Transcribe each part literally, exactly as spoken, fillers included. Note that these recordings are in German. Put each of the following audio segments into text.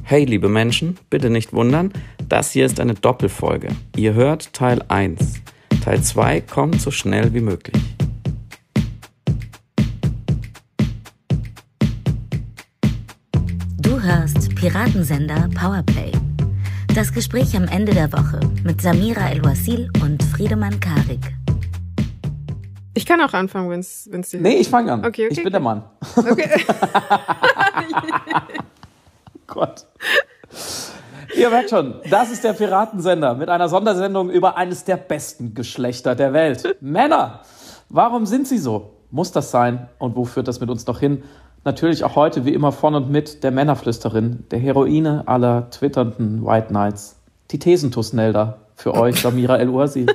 Hey liebe Menschen, bitte nicht wundern, das hier ist eine Doppelfolge. Ihr hört Teil eins. Teil zwei kommt so schnell wie möglich. Du hörst Piratensender Powerplay. Das Gespräch am Ende der Woche mit Samira El-Wasil und Friedemann Karik. Ich kann auch anfangen, wenn es dir... Nee, ich fange an. Okay, okay, ich bin okay. der Mann. Okay. Gott. Ihr merkt schon, das ist der Piratensender mit einer Sondersendung über eines der besten Geschlechter der Welt. Männer. Warum sind sie so? Muss das sein? Und wo führt das mit uns noch hin? Natürlich auch heute, wie immer, von und mit der Männerflüsterin, der Heroine aller twitternden White Knights. Die Thesentusnelda für euch, Samira El-Wasil.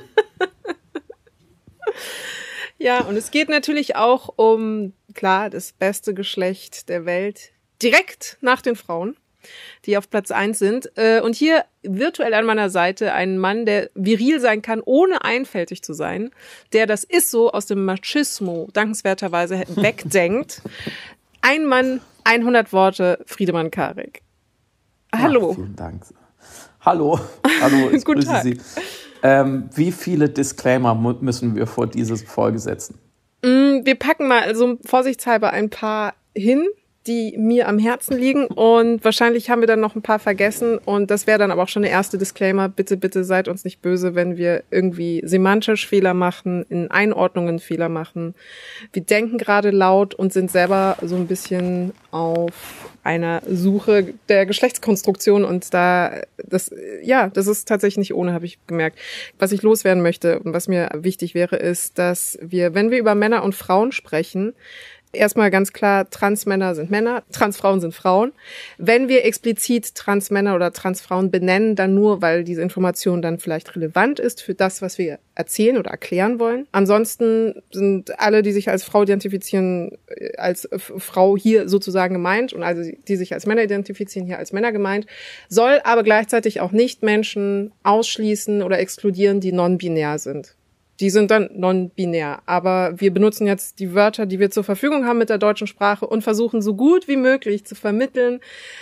Ja, und es geht natürlich auch um, klar, das beste Geschlecht der Welt, direkt nach den Frauen, die auf Platz eins sind. Und hier virtuell an meiner Seite ein Mann, der viril sein kann, ohne einfältig zu sein, der das ist so aus dem Machismo dankenswerterweise wegdenkt. Ein Mann, hundert Worte, Friedemann Karik. Hallo. Ach, vielen Dank. Hallo. Hallo, ich Guten grüße Tag. Sie. Ähm, wie viele Disclaimer mu- müssen wir vor diese Folge setzen? Wir packen mal also vorsichtshalber ein paar hin, die mir am Herzen liegen, und wahrscheinlich haben wir dann noch ein paar vergessen, und das wäre dann aber auch schon der erste Disclaimer. Bitte, bitte seid uns nicht böse, wenn wir irgendwie semantisch Fehler machen, in Einordnungen Fehler machen. Wir denken gerade laut und sind selber so ein bisschen auf einer Suche der Geschlechtskonstruktion, und da, das, ja, das ist tatsächlich nicht ohne, habe ich gemerkt. Was ich loswerden möchte und was mir wichtig wäre, ist, dass wir, wenn wir über Männer und Frauen sprechen, erstmal ganz klar, Transmänner sind Männer, Transfrauen sind Frauen. Wenn wir explizit Transmänner oder Transfrauen benennen, dann nur, weil diese Information dann vielleicht relevant ist für das, was wir erzählen oder erklären wollen. Ansonsten sind alle, die sich als Frau identifizieren, als Frau hier sozusagen gemeint, und also die sich als Männer identifizieren, hier als Männer gemeint, soll aber gleichzeitig auch nicht Menschen ausschließen oder exkludieren, die non-binär sind. Die sind dann non-binär, aber wir benutzen jetzt die Wörter, die wir zur Verfügung haben mit der deutschen Sprache, und versuchen so gut wie möglich zu vermitteln,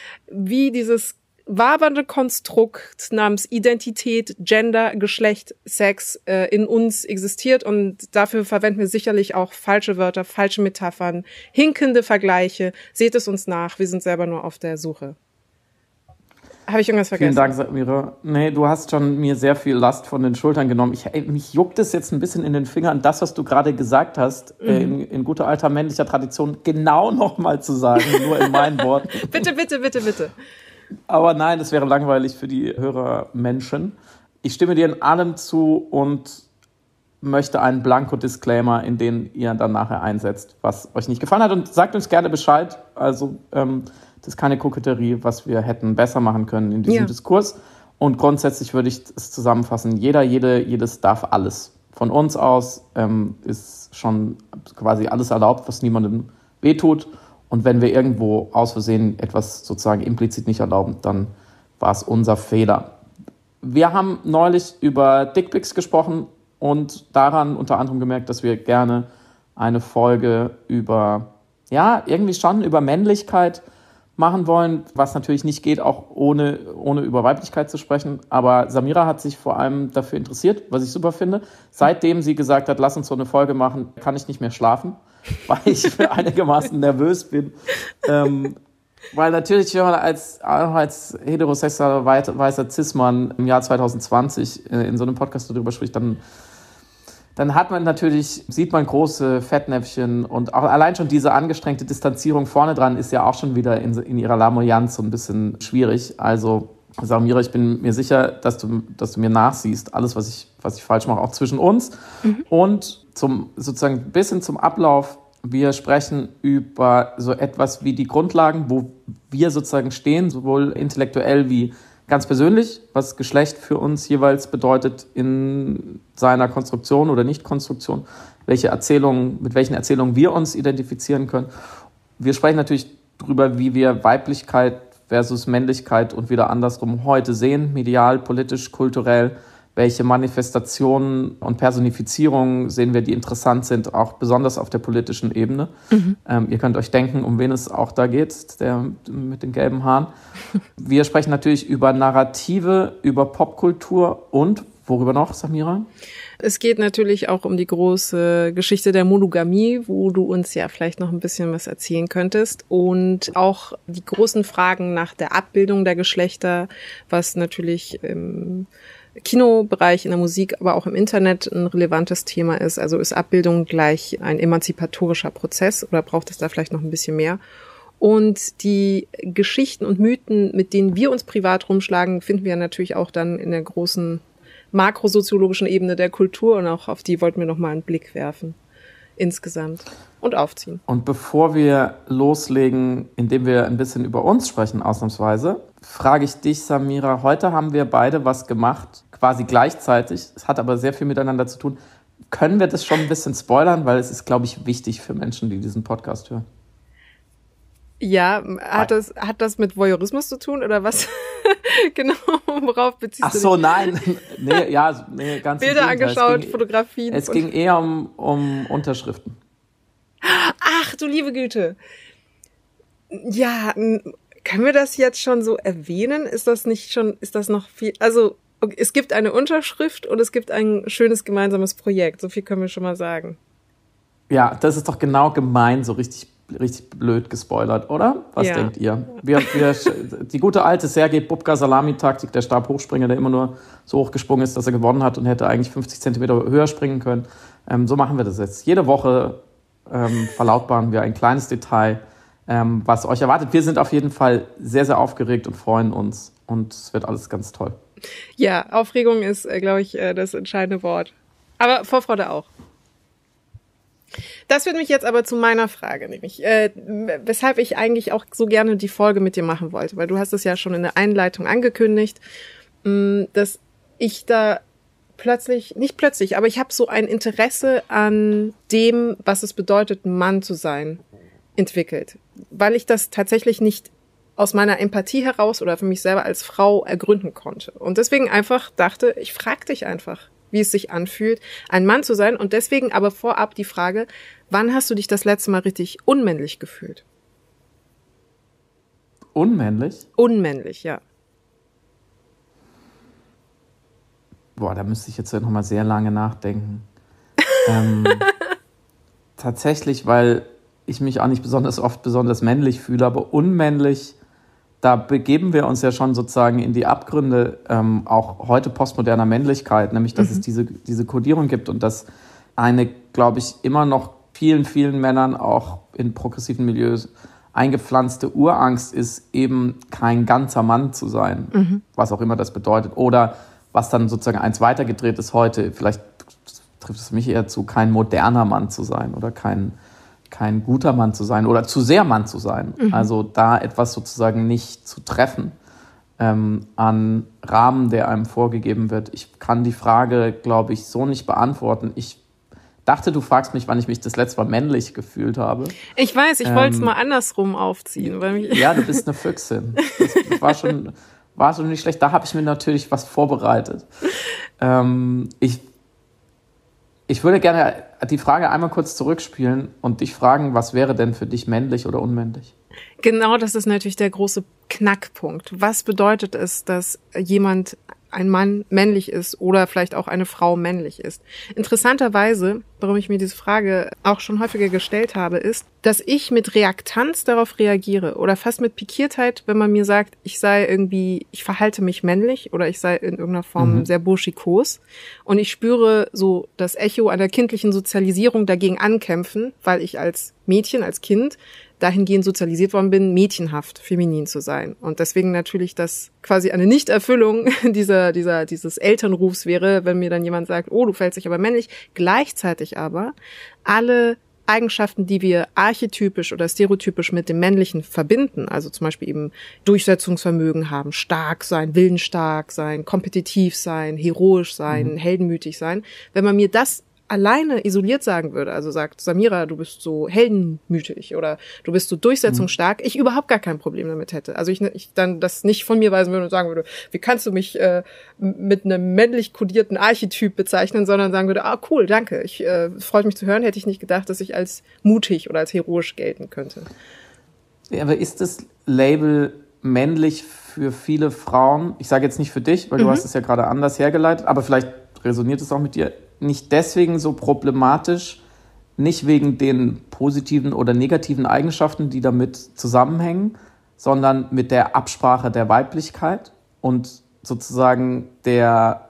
wie dieses wabernde Konstrukt namens Identität, Gender, Geschlecht, Sex äh, in uns existiert, und dafür verwenden wir sicherlich auch falsche Wörter, falsche Metaphern, hinkende Vergleiche. Seht es uns nach, wir sind selber nur auf der Suche. Habe ich irgendwas vergessen? Vielen Dank, Samira. Nee, du hast schon mir sehr viel Last von den Schultern genommen. Ich, ey, mich juckt es jetzt ein bisschen in den Fingern, das, was du gerade gesagt hast, mhm. äh, in, in guter alter männlicher Tradition genau nochmal zu sagen, nur in meinen Worten. Bitte, bitte, bitte, bitte. Aber nein, das wäre langweilig für die Hörermenschen. Ich stimme dir in allem zu und möchte einen Blanko-Disclaimer, in den ihr dann nachher einsetzt, was euch nicht gefallen hat. Und sagt uns gerne Bescheid. Also ähm, das ist keine Koketterie, was wir hätten besser machen können in diesem ja. Diskurs. Und grundsätzlich würde ich es zusammenfassen. Jeder, jede, jedes darf alles. Von uns aus ähm, ist schon quasi alles erlaubt, was niemandem wehtut. Und wenn wir irgendwo aus Versehen etwas sozusagen implizit nicht erlauben, dann war es unser Fehler. Wir haben neulich über Dickpics gesprochen und daran unter anderem gemerkt, dass wir gerne eine Folge über, ja, irgendwie schon über Männlichkeit machen wollen, was natürlich nicht geht, auch ohne, ohne über Weiblichkeit zu sprechen. Aber Samira hat sich vor allem dafür interessiert, was ich super finde. Seitdem sie gesagt hat, lass uns so eine Folge machen, kann ich nicht mehr schlafen, weil ich einigermaßen nervös bin. Ähm, weil natürlich, wenn man als, als heterosexueller weißer Cis-Mann im Jahr zwanzig zwanzig in so einem Podcast darüber spricht, dann dann hat man natürlich, sieht man große Fettnäpfchen, und auch allein schon diese angestrengte Distanzierung vorne dran ist ja auch schon wieder in, in ihrer Lamoyanz so ein bisschen schwierig. Also Samira, ich bin mir sicher, dass du, dass du mir nachsiehst, alles, was ich, was ich falsch mache, auch zwischen uns. Mhm. Und zum, sozusagen ein bisschen zum Ablauf. Wir sprechen über so etwas wie die Grundlagen, wo wir sozusagen stehen, sowohl intellektuell wie ganz persönlich, was Geschlecht für uns jeweils bedeutet in seiner Konstruktion oder Nicht-Konstruktion, welche Erzählungen, mit welchen Erzählungen wir uns identifizieren können. Wir sprechen natürlich darüber, wie wir Weiblichkeit versus Männlichkeit und wieder andersrum heute sehen, medial, politisch, kulturell, welche Manifestationen und Personifizierungen sehen wir, die interessant sind, auch besonders auf der politischen Ebene. Mhm. Ähm, ihr könnt euch denken, um wen es auch da geht, der mit den gelben Haaren. Wir sprechen natürlich über Narrative, über Popkultur und worüber noch, Samira? Es geht natürlich auch um die große Geschichte der Monogamie, wo du uns ja vielleicht noch ein bisschen was erzählen könntest. Und auch die großen Fragen nach der Abbildung der Geschlechter, was natürlich im Kinobereich, in der Musik, aber auch im Internet ein relevantes Thema ist. Also ist Abbildung gleich ein emanzipatorischer Prozess oder braucht es da vielleicht noch ein bisschen mehr? Und die Geschichten und Mythen, mit denen wir uns privat rumschlagen, finden wir natürlich auch dann in der großen makrosoziologischen Ebene der Kultur, und auch auf die wollten wir nochmal einen Blick werfen, insgesamt, und aufziehen. Und bevor wir loslegen, indem wir ein bisschen über uns sprechen, ausnahmsweise, frage ich dich, Samira, heute haben wir beide was gemacht, quasi gleichzeitig, es hat aber sehr viel miteinander zu tun. Können wir das schon ein bisschen spoilern, weil es ist, glaube ich, wichtig für Menschen, die diesen Podcast hören? Ja, hat das, hat das mit Voyeurismus zu tun oder was? Genau, worauf beziehst Ach du dich? Ach so, nein. Nee, ja, nee, ganz Bilder angeschaut, es ging, Fotografien. Es ging eher um, um Unterschriften. Ach, du liebe Güte. Ja, können wir das jetzt schon so erwähnen? Ist das nicht schon, ist das noch viel, also okay, es gibt eine Unterschrift und es gibt ein schönes gemeinsames Projekt. So viel können wir schon mal sagen. Ja, das ist doch genau gemein, so richtig richtig blöd gespoilert, oder? Was ja. denkt ihr? Wir, wir, die gute alte Sergej Bubka-Salami-Taktik, der Stabhochspringer, der immer nur so hochgesprungen ist, dass er gewonnen hat und hätte eigentlich fünfzig Zentimeter höher springen können. Ähm, so machen wir das jetzt. Jede Woche ähm, verlautbaren wir ein kleines Detail, ähm, was euch erwartet. Wir sind auf jeden Fall sehr, sehr aufgeregt und freuen uns. Und es wird alles ganz toll. Ja, Aufregung ist, äh, glaube ich, äh, das entscheidende Wort. Aber Vorfreude auch. Das führt mich jetzt aber zu meiner Frage, nämlich äh, weshalb ich eigentlich auch so gerne die Folge mit dir machen wollte, weil du hast es ja schon in der Einleitung angekündigt, mh, dass ich da plötzlich, nicht plötzlich, aber ich habe so ein Interesse an dem, was es bedeutet, ein Mann zu sein, entwickelt, weil ich das tatsächlich nicht aus meiner Empathie heraus oder für mich selber als Frau ergründen konnte. Und deswegen einfach dachte, ich frage dich einfach, wie es sich anfühlt, ein Mann zu sein. Und deswegen aber vorab die Frage, wann hast du dich das letzte Mal richtig unmännlich gefühlt? Unmännlich? Unmännlich, ja. Boah, da müsste ich jetzt noch mal sehr lange nachdenken. ähm, tatsächlich, weil ich mich auch nicht besonders oft besonders männlich fühle, aber unmännlich, da begeben wir uns ja schon sozusagen in die Abgründe ähm, auch heute postmoderner Männlichkeit, nämlich dass mhm. es diese, diese Kodierung gibt und dass eine, glaube ich, immer noch vielen, vielen Männern auch in progressiven Milieus eingepflanzte Urangst ist, eben kein ganzer Mann zu sein, mhm. was auch immer das bedeutet. Oder was dann sozusagen eins weitergedreht ist heute, vielleicht trifft es mich eher zu, kein moderner Mann zu sein oder kein kein guter Mann zu sein oder zu sehr Mann zu sein. Mhm. Also da etwas sozusagen nicht zu treffen ähm, an Rahmen, der einem vorgegeben wird. Ich kann die Frage, glaube ich, so nicht beantworten. Ich dachte, du fragst mich, wann ich mich das letzte Mal männlich gefühlt habe. Ich weiß, ich ähm, wollte es mal andersrum aufziehen. Weil mich ja, du bist eine Füchsin. Das war schon, war schon nicht schlecht. Da habe ich mir natürlich was vorbereitet. Ähm, ich Ich würde gerne die Frage einmal kurz zurückspielen und dich fragen, was wäre denn für dich männlich oder unmännlich? Genau, das ist natürlich der große Knackpunkt. Was bedeutet es, dass jemand, ein Mann männlich ist oder vielleicht auch eine Frau männlich ist? Interessanterweise, warum ich mir diese Frage auch schon häufiger gestellt habe, ist, dass ich mit Reaktanz darauf reagiere oder fast mit Pikiertheit, wenn man mir sagt, ich sei irgendwie, ich verhalte mich männlich oder ich sei in irgendeiner Form mhm. sehr burschikos und ich spüre so das Echo einer kindlichen Sozialisierung dagegen ankämpfen, weil ich als Mädchen, als Kind dahingehend sozialisiert worden bin, mädchenhaft, feminin zu sein. Und deswegen natürlich das quasi eine Nichterfüllung dieser, dieser, dieses Elternrufs wäre, wenn mir dann jemand sagt, oh, du verhältst dich aber männlich. Gleichzeitig aber alle Eigenschaften, die wir archetypisch oder stereotypisch mit dem Männlichen verbinden, also zum Beispiel eben Durchsetzungsvermögen haben, stark sein, willensstark sein, kompetitiv sein, heroisch sein, mhm. heldenmütig sein. Wenn man mir das alleine isoliert sagen würde, also sagt Samira, du bist so heldenmütig oder du bist so durchsetzungsstark, mhm. ich überhaupt gar kein Problem damit hätte. Also ich, ich dann das nicht von mir weisen würde und sagen würde, wie kannst du mich äh, mit einem männlich kodierten Archetyp bezeichnen, sondern sagen würde, ah cool, danke, ich äh, freut mich zu hören, hätte ich nicht gedacht, dass ich als mutig oder als heroisch gelten könnte. Ja, aber ist das Label männlich für viele Frauen, ich sage jetzt nicht für dich, weil du mhm. hast es ja gerade anders hergeleitet, aber vielleicht resoniert es auch mit dir, nicht deswegen so problematisch, nicht wegen den positiven oder negativen Eigenschaften, die damit zusammenhängen, sondern mit der Absprache der Weiblichkeit und sozusagen der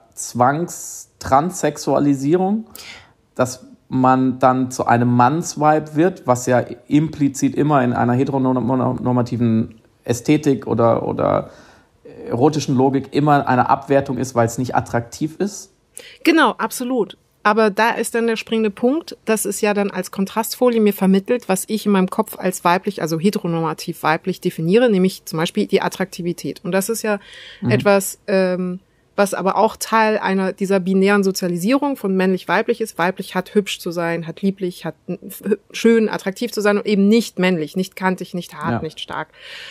Zwangstranssexualisierung, dass man dann zu einem Mannsweib wird, was ja implizit immer in einer heteronormativen Ästhetik oder, oder erotischen Logik immer eine Abwertung ist, weil es nicht attraktiv ist. Genau, absolut. Aber da ist dann der springende Punkt, dass es ja dann als Kontrastfolie mir vermittelt, was ich in meinem Kopf als weiblich, also heteronormativ weiblich definiere, nämlich zum Beispiel die Attraktivität. Und das ist ja mhm. etwas, ähm, was aber auch Teil einer dieser binären Sozialisierung von männlich-weiblich ist. Weiblich hat hübsch zu sein, hat lieblich, hat schön, attraktiv zu sein und eben nicht männlich, nicht kantig, nicht hart, ja. nicht stark.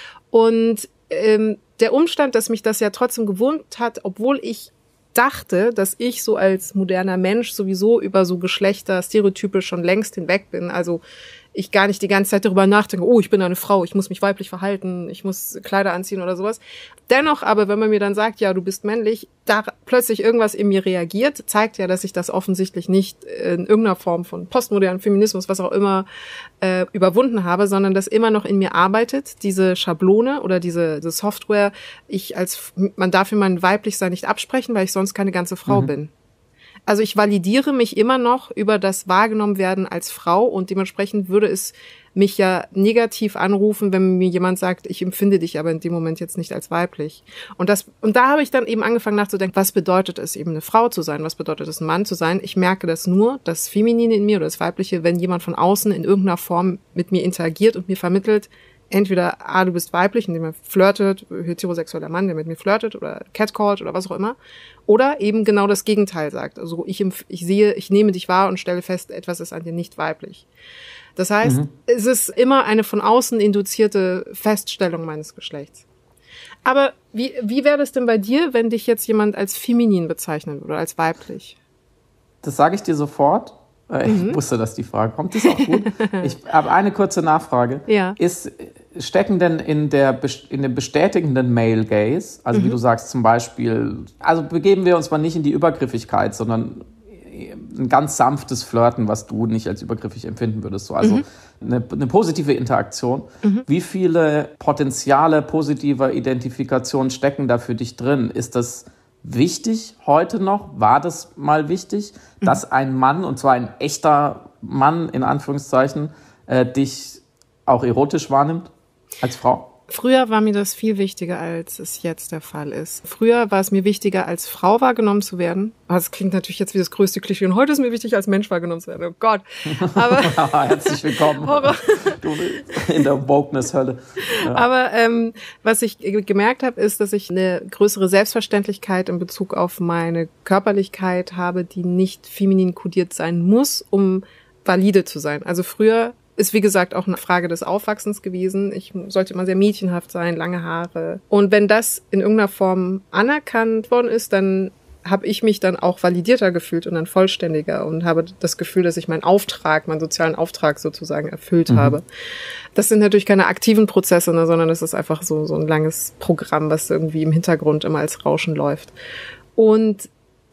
Und ähm, der Umstand, dass mich das ja trotzdem gewurmt hat, obwohl ich dachte, dass ich so als moderner Mensch sowieso über so Geschlechterstereotype schon längst hinweg bin, also ich gar nicht die ganze Zeit darüber nachdenke, oh, ich bin eine Frau, ich muss mich weiblich verhalten, ich muss Kleider anziehen oder sowas. Dennoch aber, wenn man mir dann sagt, ja, du bist männlich, da plötzlich irgendwas in mir reagiert, zeigt ja, dass ich das offensichtlich nicht in irgendeiner Form von postmodernen Feminismus, was auch immer, äh, überwunden habe, sondern das immer noch in mir arbeitet, diese Schablone oder diese, diese Software, ich als, man darf mir mein Weiblichsein nicht absprechen, weil ich sonst keine ganze Frau mhm. bin. Also ich validiere mich immer noch über das wahrgenommen werden als Frau und dementsprechend würde es mich ja negativ anrufen, wenn mir jemand sagt, ich empfinde dich aber in dem Moment jetzt nicht als weiblich. Und das, und da habe ich dann eben angefangen nachzudenken, was bedeutet es eben eine Frau zu sein? Was bedeutet es ein Mann zu sein? Ich merke das nur, das Feminine in mir oder das Weibliche, wenn jemand von außen in irgendeiner Form mit mir interagiert und mir vermittelt, entweder, ah, du bist weiblich, indem er flirtet, heterosexueller Mann, der mit mir flirtet oder catcallt oder was auch immer, oder eben genau das Gegenteil sagt. Also ich, ich sehe, ich nehme dich wahr und stelle fest, etwas ist an dir nicht weiblich. Das heißt, mhm. es ist immer eine von außen induzierte Feststellung meines Geschlechts. Aber wie, wie wäre das denn bei dir, wenn dich jetzt jemand als feminin bezeichnen würde, als weiblich? Das sage ich dir sofort. Ich mhm. wusste, dass die Frage kommt. Das ist auch gut. Ich habe eine kurze Nachfrage. Ja. Ist, stecken denn in, der, in dem bestätigenden Male Gaze, also mhm. wie du sagst zum Beispiel, also begeben wir uns mal nicht in die Übergriffigkeit, sondern ein ganz sanftes Flirten, was du nicht als übergriffig empfinden würdest. So, also mhm. eine, eine positive Interaktion. Mhm. Wie viele Potenziale positiver Identifikation stecken da für dich drin? Ist das wichtig heute noch? War das mal wichtig, mhm. dass ein Mann, und zwar ein echter Mann in Anführungszeichen, äh, dich auch erotisch wahrnimmt als Frau? Früher war mir das viel wichtiger, als es jetzt der Fall ist. Früher war es mir wichtiger, als Frau wahrgenommen zu werden. Das klingt natürlich jetzt wie das größte Klischee. Und heute ist mir wichtig, als Mensch wahrgenommen zu werden. Oh Gott. Aber herzlich willkommen. Horror. Du in der Wokeness-Hölle. Ja. Aber ähm, was ich gemerkt habe, ist, dass ich eine größere Selbstverständlichkeit in Bezug auf meine Körperlichkeit habe, die nicht feminin kodiert sein muss, um valide zu sein. Also früher ist, wie gesagt, auch eine Frage des Aufwachsens gewesen. Ich sollte immer sehr mädchenhaft sein, lange Haare. Und wenn das in irgendeiner Form anerkannt worden ist, dann habe ich mich dann auch validierter gefühlt und dann vollständiger und habe das Gefühl, dass ich meinen Auftrag, meinen sozialen Auftrag sozusagen erfüllt mhm. habe. Das sind natürlich keine aktiven Prozesse, ne, sondern es ist einfach so, so ein langes Programm, was irgendwie im Hintergrund immer als Rauschen läuft. Und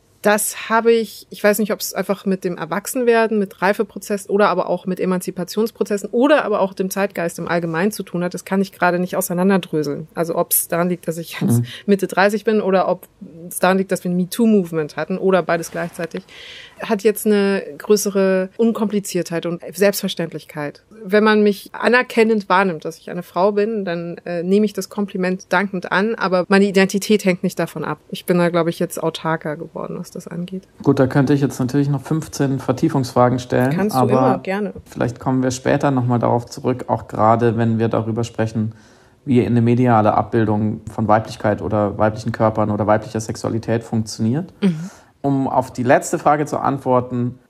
das habe ich, ich weiß nicht, ob es einfach mit dem Erwachsenwerden, mit Reifeprozess oder aber auch mit Emanzipationsprozessen oder aber auch dem Zeitgeist im Allgemeinen zu tun hat. Das kann ich gerade nicht auseinanderdröseln. Also ob es daran liegt, dass ich jetzt mhm. Mitte dreißig bin oder ob es daran liegt, dass wir ein MeToo-Movement hatten oder beides gleichzeitig, hat jetzt eine größere Unkompliziertheit und Selbstverständlichkeit. Wenn man mich anerkennend wahrnimmt, dass ich eine Frau bin, dann äh, nehme ich das Kompliment dankend an, aber meine Identität hängt nicht davon ab. Ich bin da, glaube ich, jetzt autarker geworden, was das angeht. Gut, da könnte ich jetzt natürlich noch fünfzehn Vertiefungsfragen stellen. Kannst du aber immer, gerne. Vielleicht kommen wir später nochmal darauf zurück, auch gerade wenn wir darüber sprechen, wie eine mediale Abbildung von Weiblichkeit oder weiblichen Körpern oder weiblicher Sexualität funktioniert. Mhm. Um auf die letzte Frage zu antworten, ich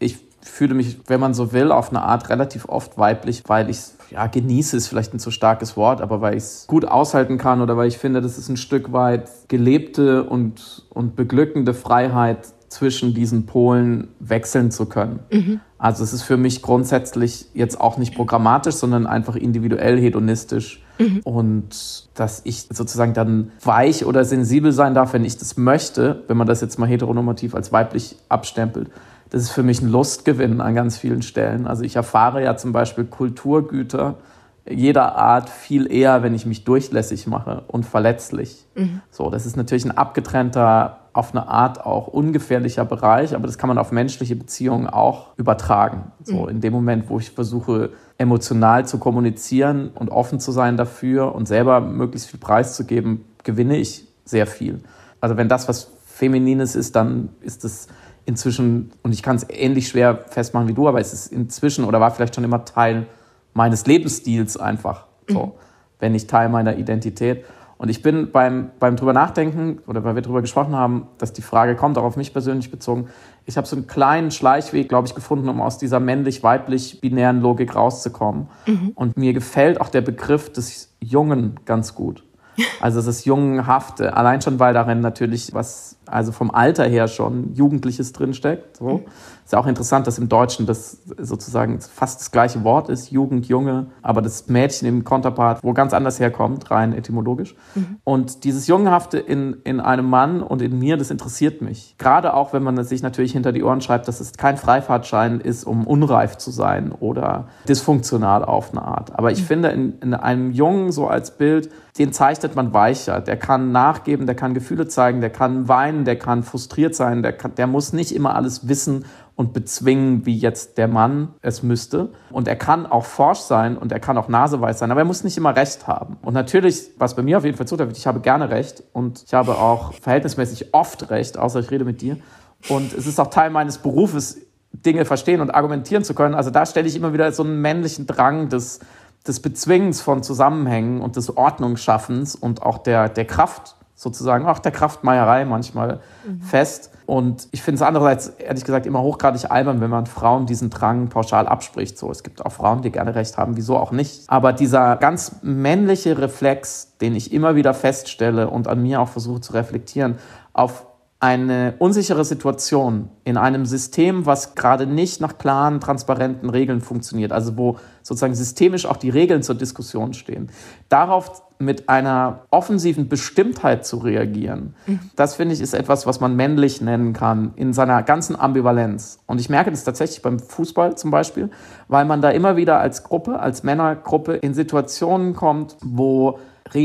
fühle mich, wenn man so will, auf eine Art relativ oft weiblich, weil ich es, ja, genieße ist vielleicht ein zu starkes Wort, aber weil ich es gut aushalten kann oder weil ich finde, das ist ein Stück weit gelebte und, und beglückende Freiheit, zwischen diesen Polen wechseln zu können. Mhm. Also es ist für mich grundsätzlich jetzt auch nicht programmatisch, sondern einfach individuell hedonistisch. Mhm. Und dass ich sozusagen dann weich oder sensibel sein darf, wenn ich das möchte, wenn man das jetzt mal heteronormativ als weiblich abstempelt, das ist für mich ein Lustgewinn an ganz vielen Stellen. Also ich erfahre ja zum Beispiel Kulturgüter jeder Art viel eher, wenn ich mich durchlässig mache und verletzlich. Mhm. So, das ist natürlich ein abgetrennter, auf eine Art auch ungefährlicher Bereich, aber das kann man auf menschliche Beziehungen auch übertragen. So, mhm. in dem Moment, wo ich versuche, emotional zu kommunizieren und offen zu sein dafür und selber möglichst viel preiszugeben, gewinne ich sehr viel. Also wenn das was Feminines ist, dann ist es inzwischen, und ich kann es ähnlich schwer festmachen wie du, aber es ist inzwischen oder war vielleicht schon immer Teil meines Lebensstils einfach, so, mhm. wenn nicht Teil meiner Identität. Und ich bin beim, beim drüber nachdenken, oder weil wir drüber gesprochen haben, dass die Frage kommt, auch auf mich persönlich bezogen, ich habe so einen kleinen Schleichweg, glaube ich, gefunden, um aus dieser männlich-weiblich-binären Logik rauszukommen. Mhm. Und mir gefällt auch der Begriff des Jungen ganz gut. Also das Jungenhafte, allein schon, weil darin natürlich was, also vom Alter her schon Jugendliches drinsteckt. So. Ist ja auch interessant, dass im Deutschen das sozusagen fast das gleiche Wort ist, Jugend, Junge, aber das Mädchen im Konterpart wo ganz anders herkommt, rein etymologisch. Mhm. Und dieses Jungenhafte in, in einem Mann und in mir, das interessiert mich. Gerade auch, wenn man sich natürlich hinter die Ohren schreibt, dass es kein Freifahrtschein ist, um unreif zu sein oder dysfunktional auf eine Art. Aber ich mhm. finde, in, in einem Jungen so als Bild, den zeichnet man weicher. Der kann nachgeben, der kann Gefühle zeigen, der kann weinen, der kann frustriert sein, der, kann, der muss nicht immer alles wissen und bezwingen, wie jetzt der Mann es müsste. Und er kann auch forsch sein und er kann auch naseweis sein, aber er muss nicht immer Recht haben. Und natürlich, was bei mir auf jeden Fall zutrifft, ich habe gerne Recht und ich habe auch verhältnismäßig oft Recht, außer ich rede mit dir. Und es ist auch Teil meines Berufes, Dinge verstehen und argumentieren zu können. Also da stelle ich immer wieder so einen männlichen Drang des des Bezwingens von Zusammenhängen und des Ordnungsschaffens und auch der, der Kraft sozusagen, auch der Kraftmeierei manchmal mhm. fest. Und ich finde es andererseits, ehrlich gesagt, immer hochgradig albern, wenn man Frauen diesen Drang pauschal abspricht. So, es gibt auch Frauen, die gerne Recht haben, wieso auch nicht. Aber dieser ganz männliche Reflex, den ich immer wieder feststelle und an mir auch versuche zu reflektieren, auf eine unsichere Situation in einem System, was gerade nicht nach klaren, transparenten Regeln funktioniert, also wo sozusagen systemisch auch die Regeln zur Diskussion stehen, darauf mit einer offensiven Bestimmtheit zu reagieren, mhm. das finde ich ist etwas, was man männlich nennen kann, in seiner ganzen Ambivalenz. Und ich merke das tatsächlich beim Fußball zum Beispiel, weil man da immer wieder als Gruppe, als Männergruppe in Situationen kommt, wo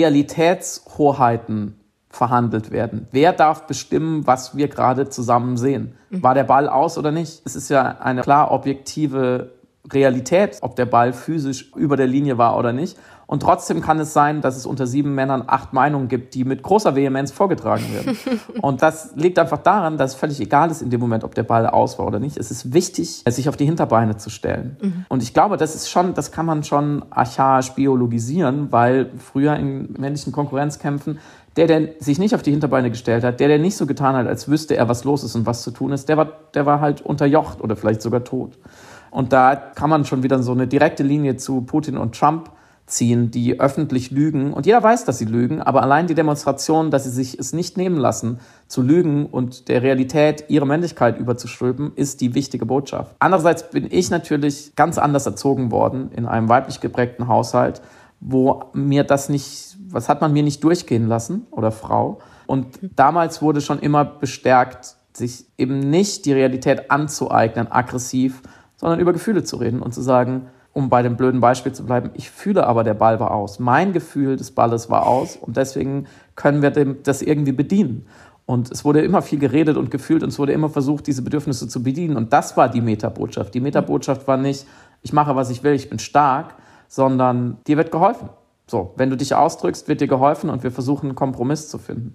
Realitätshoheiten verhandelt werden. Wer darf bestimmen, was wir gerade zusammen sehen? War der Ball aus oder nicht? Es ist ja eine klar objektive Realität, ob der Ball physisch über der Linie war oder nicht. Und trotzdem kann es sein, dass es unter sieben Männern acht Meinungen gibt, die mit großer Vehemenz vorgetragen werden. Und das liegt einfach daran, dass es völlig egal ist in dem Moment, ob der Ball aus war oder nicht. Es ist wichtig, sich auf die Hinterbeine zu stellen. Mhm. Und ich glaube, das ist schon, das kann man schon archaisch biologisieren, weil früher in männlichen Konkurrenzkämpfen der, der sich nicht auf die Hinterbeine gestellt hat, der, der nicht so getan hat, als wüsste er, was los ist und was zu tun ist, der war, der war halt unterjocht oder vielleicht sogar tot. Und da kann man schon wieder so eine direkte Linie zu Putin und Trump ziehen, die öffentlich lügen. Und jeder weiß, dass sie lügen, aber allein die Demonstration, dass sie sich es nicht nehmen lassen, zu lügen und der Realität ihre Männlichkeit überzustülpen, ist die wichtige Botschaft. Andererseits bin ich natürlich ganz anders erzogen worden in einem weiblich geprägten Haushalt, wo mir das nicht, was hat man mir nicht durchgehen lassen oder Frau. Und damals wurde schon immer bestärkt, sich eben nicht die Realität anzueignen, aggressiv, sondern über Gefühle zu reden und zu sagen, um bei dem blöden Beispiel zu bleiben, ich fühle aber, der Ball war aus. Mein Gefühl des Balles war aus und deswegen können wir dem, das irgendwie bedienen. Und es wurde immer viel geredet und gefühlt und es wurde immer versucht, diese Bedürfnisse zu bedienen. Und das war die Metabotschaft. Die Metabotschaft war nicht, ich mache, was ich will, ich bin stark, sondern dir wird geholfen. So, wenn du dich ausdrückst, wird dir geholfen und wir versuchen, einen Kompromiss zu finden.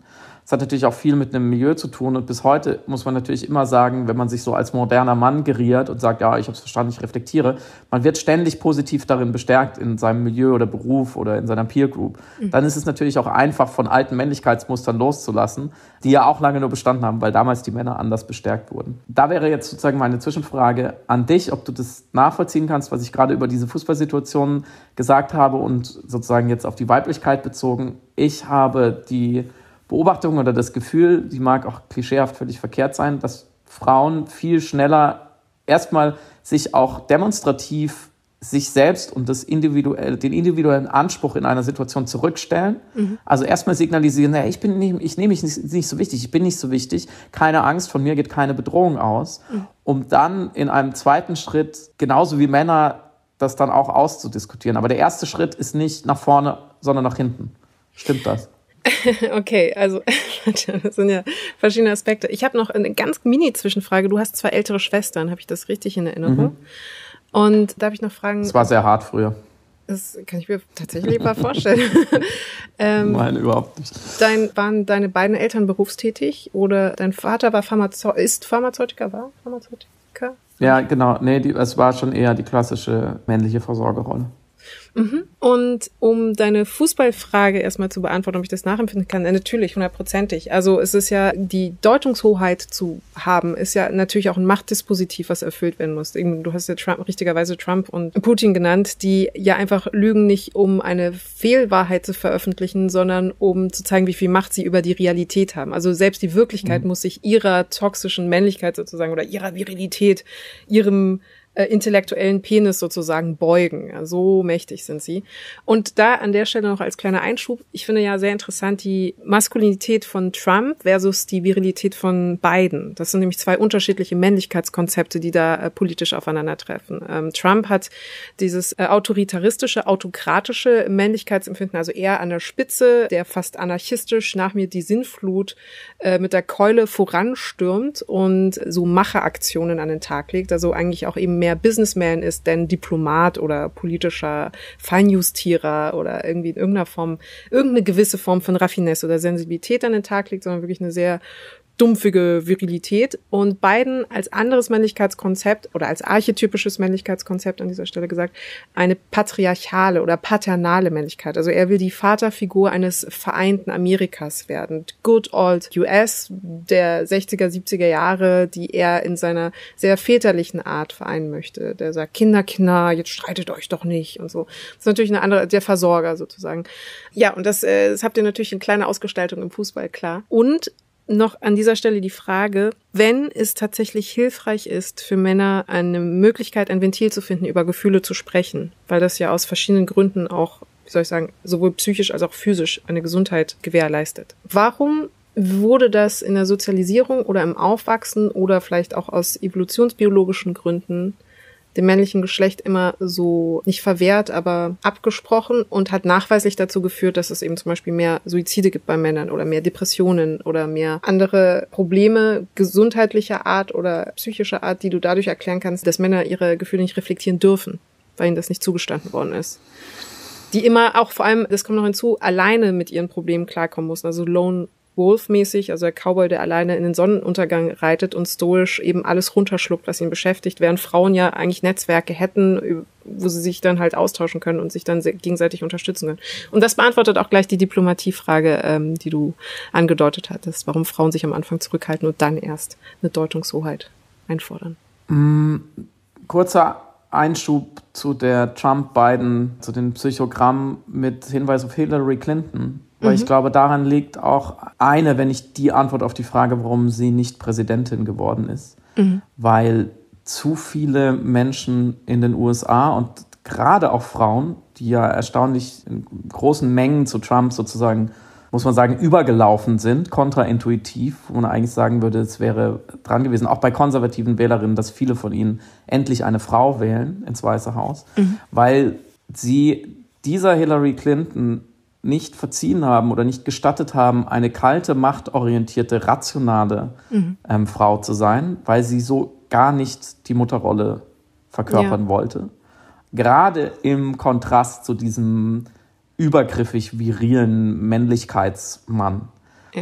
Das hat natürlich auch viel mit einem Milieu zu tun. Und bis heute muss man natürlich immer sagen, wenn man sich so als moderner Mann geriert und sagt, ja, ich habe es verstanden, ich reflektiere, man wird ständig positiv darin bestärkt in seinem Milieu oder Beruf oder in seiner Peer Group. Mhm. Dann ist es natürlich auch einfach, von alten Männlichkeitsmustern loszulassen, die ja auch lange nur bestanden haben, weil damals die Männer anders bestärkt wurden. Da wäre jetzt sozusagen meine Zwischenfrage an dich, ob du das nachvollziehen kannst, was ich gerade über diese Fußballsituationen gesagt habe und sozusagen jetzt auf die Weiblichkeit bezogen. Ich habe die Beobachtung oder das Gefühl, die mag auch klischeehaft völlig verkehrt sein, dass Frauen viel schneller erstmal sich auch demonstrativ sich selbst und das individuell, den individuellen Anspruch in einer Situation zurückstellen. Mhm. Also erstmal signalisieren, hey, ich bin nicht, ich nehme mich nicht, nicht so wichtig, ich bin nicht so wichtig, keine Angst, von mir geht keine Bedrohung aus, mhm. um dann in einem zweiten Schritt, genauso wie Männer, das dann auch auszudiskutieren. Aber der erste Schritt ist nicht nach vorne, sondern nach hinten. Stimmt das? Okay, also das sind ja verschiedene Aspekte. Ich habe noch eine ganz Mini-Zwischenfrage. Du hast zwei ältere Schwestern, habe ich das richtig in Erinnerung? Mhm. Und darf ich noch fragen... Das war sehr hart früher. Das kann ich mir tatsächlich mal vorstellen. ähm, Nein, überhaupt nicht. Dein, waren deine beiden Eltern berufstätig oder dein Vater war Pharmazeu- ist Pharmazeutiker, war Pharmazeutiker? Ja, genau. Nee, die, es war schon eher die klassische männliche Versorgerrolle. Mhm. Und um deine Fußballfrage erstmal zu beantworten, ob ich das nachempfinden kann, natürlich, hundertprozentig. Also es ist ja, die Deutungshoheit zu haben, ist ja natürlich auch ein Machtdispositiv, was erfüllt werden muss. Du hast ja Trump, richtigerweise Trump und Putin genannt, die ja einfach lügen nicht, um eine Fehlwahrheit zu veröffentlichen, sondern um zu zeigen, wie viel Macht sie über die Realität haben. Also selbst die Wirklichkeit mhm. muss sich ihrer toxischen Männlichkeit sozusagen oder ihrer Virilität, ihrem intellektuellen Penis sozusagen beugen. Ja, so mächtig sind sie. Und da an der Stelle noch als kleiner Einschub, ich finde ja sehr interessant die Maskulinität von Trump versus die Virilität von Biden. Das sind nämlich zwei unterschiedliche Männlichkeitskonzepte, die da äh, politisch aufeinandertreffen. Ähm, Trump hat dieses äh, autoritaristische, autokratische Männlichkeitsempfinden, also eher an der Spitze, der fast anarchistisch nach mir die Sinnflut äh, mit der Keule voranstürmt und so Macheraktionen an den Tag legt, also eigentlich auch eben mehr Businessman ist, denn Diplomat oder politischer Feinjustierer oder irgendwie in irgendeiner Form, irgendeine gewisse Form von Raffinesse oder Sensibilität an den Tag legt, sondern wirklich eine sehr dumpfige Virilität. Und Biden als anderes Männlichkeitskonzept oder als archetypisches Männlichkeitskonzept an dieser Stelle gesagt, eine patriarchale oder paternale Männlichkeit. Also er will die Vaterfigur eines vereinten Amerikas werden. Good old U S der sechziger, siebziger Jahre, die er in seiner sehr väterlichen Art vereinen möchte. Der sagt, Kinder, Kinder, jetzt streitet euch doch nicht und so. Das ist natürlich eine andere, der Versorger sozusagen. Ja, und das, äh, das habt ihr natürlich in kleiner Ausgestaltung im Fußball, klar. Und noch an dieser Stelle die Frage, wenn es tatsächlich hilfreich ist, für Männer eine Möglichkeit, ein Ventil zu finden, über Gefühle zu sprechen, weil das ja aus verschiedenen Gründen auch, wie soll ich sagen, sowohl psychisch als auch physisch eine Gesundheit gewährleistet. Warum wurde das in der Sozialisierung oder im Aufwachsen oder vielleicht auch aus evolutionsbiologischen Gründen dem männlichen Geschlecht immer so nicht verwehrt, aber abgesprochen und hat nachweislich dazu geführt, dass es eben zum Beispiel mehr Suizide gibt bei Männern oder mehr Depressionen oder mehr andere Probleme gesundheitlicher Art oder psychischer Art, die du dadurch erklären kannst, dass Männer ihre Gefühle nicht reflektieren dürfen, weil ihnen das nicht zugestanden worden ist. Die immer auch vor allem, das kommt noch hinzu, alleine mit ihren Problemen klarkommen mussten, also Lone Wolf-mäßig, also der Cowboy, der alleine in den Sonnenuntergang reitet und stoisch eben alles runterschluckt, was ihn beschäftigt, während Frauen ja eigentlich Netzwerke hätten, wo sie sich dann halt austauschen können und sich dann gegenseitig unterstützen können. Und das beantwortet auch gleich die Diplomatiefrage, ähm, die du angedeutet hattest, warum Frauen sich am Anfang zurückhalten und dann erst eine Deutungshoheit einfordern. Mm, kurzer Einschub zu der Trump-Biden, zu den Psychogrammen mit Hinweis auf Hillary Clinton. Weil mhm. ich glaube, daran liegt auch eine, wenn nicht die Antwort auf die Frage, warum sie nicht Präsidentin geworden ist. Mhm. Weil zu viele Menschen in den U S A und gerade auch Frauen, die ja erstaunlich in großen Mengen zu Trump sozusagen, muss man sagen, übergelaufen sind, kontraintuitiv, wo man eigentlich sagen würde, es wäre dran gewesen, auch bei konservativen Wählerinnen, dass viele von ihnen endlich eine Frau wählen ins Weiße Haus, mhm. weil sie dieser Hillary Clinton nicht verziehen haben oder nicht gestattet haben, eine kalte, machtorientierte, rationale mhm. ähm, Frau zu sein, weil sie so gar nicht die Mutterrolle verkörpern ja. wollte. Gerade im Kontrast zu diesem übergriffig virilen Männlichkeitsmann. Ja.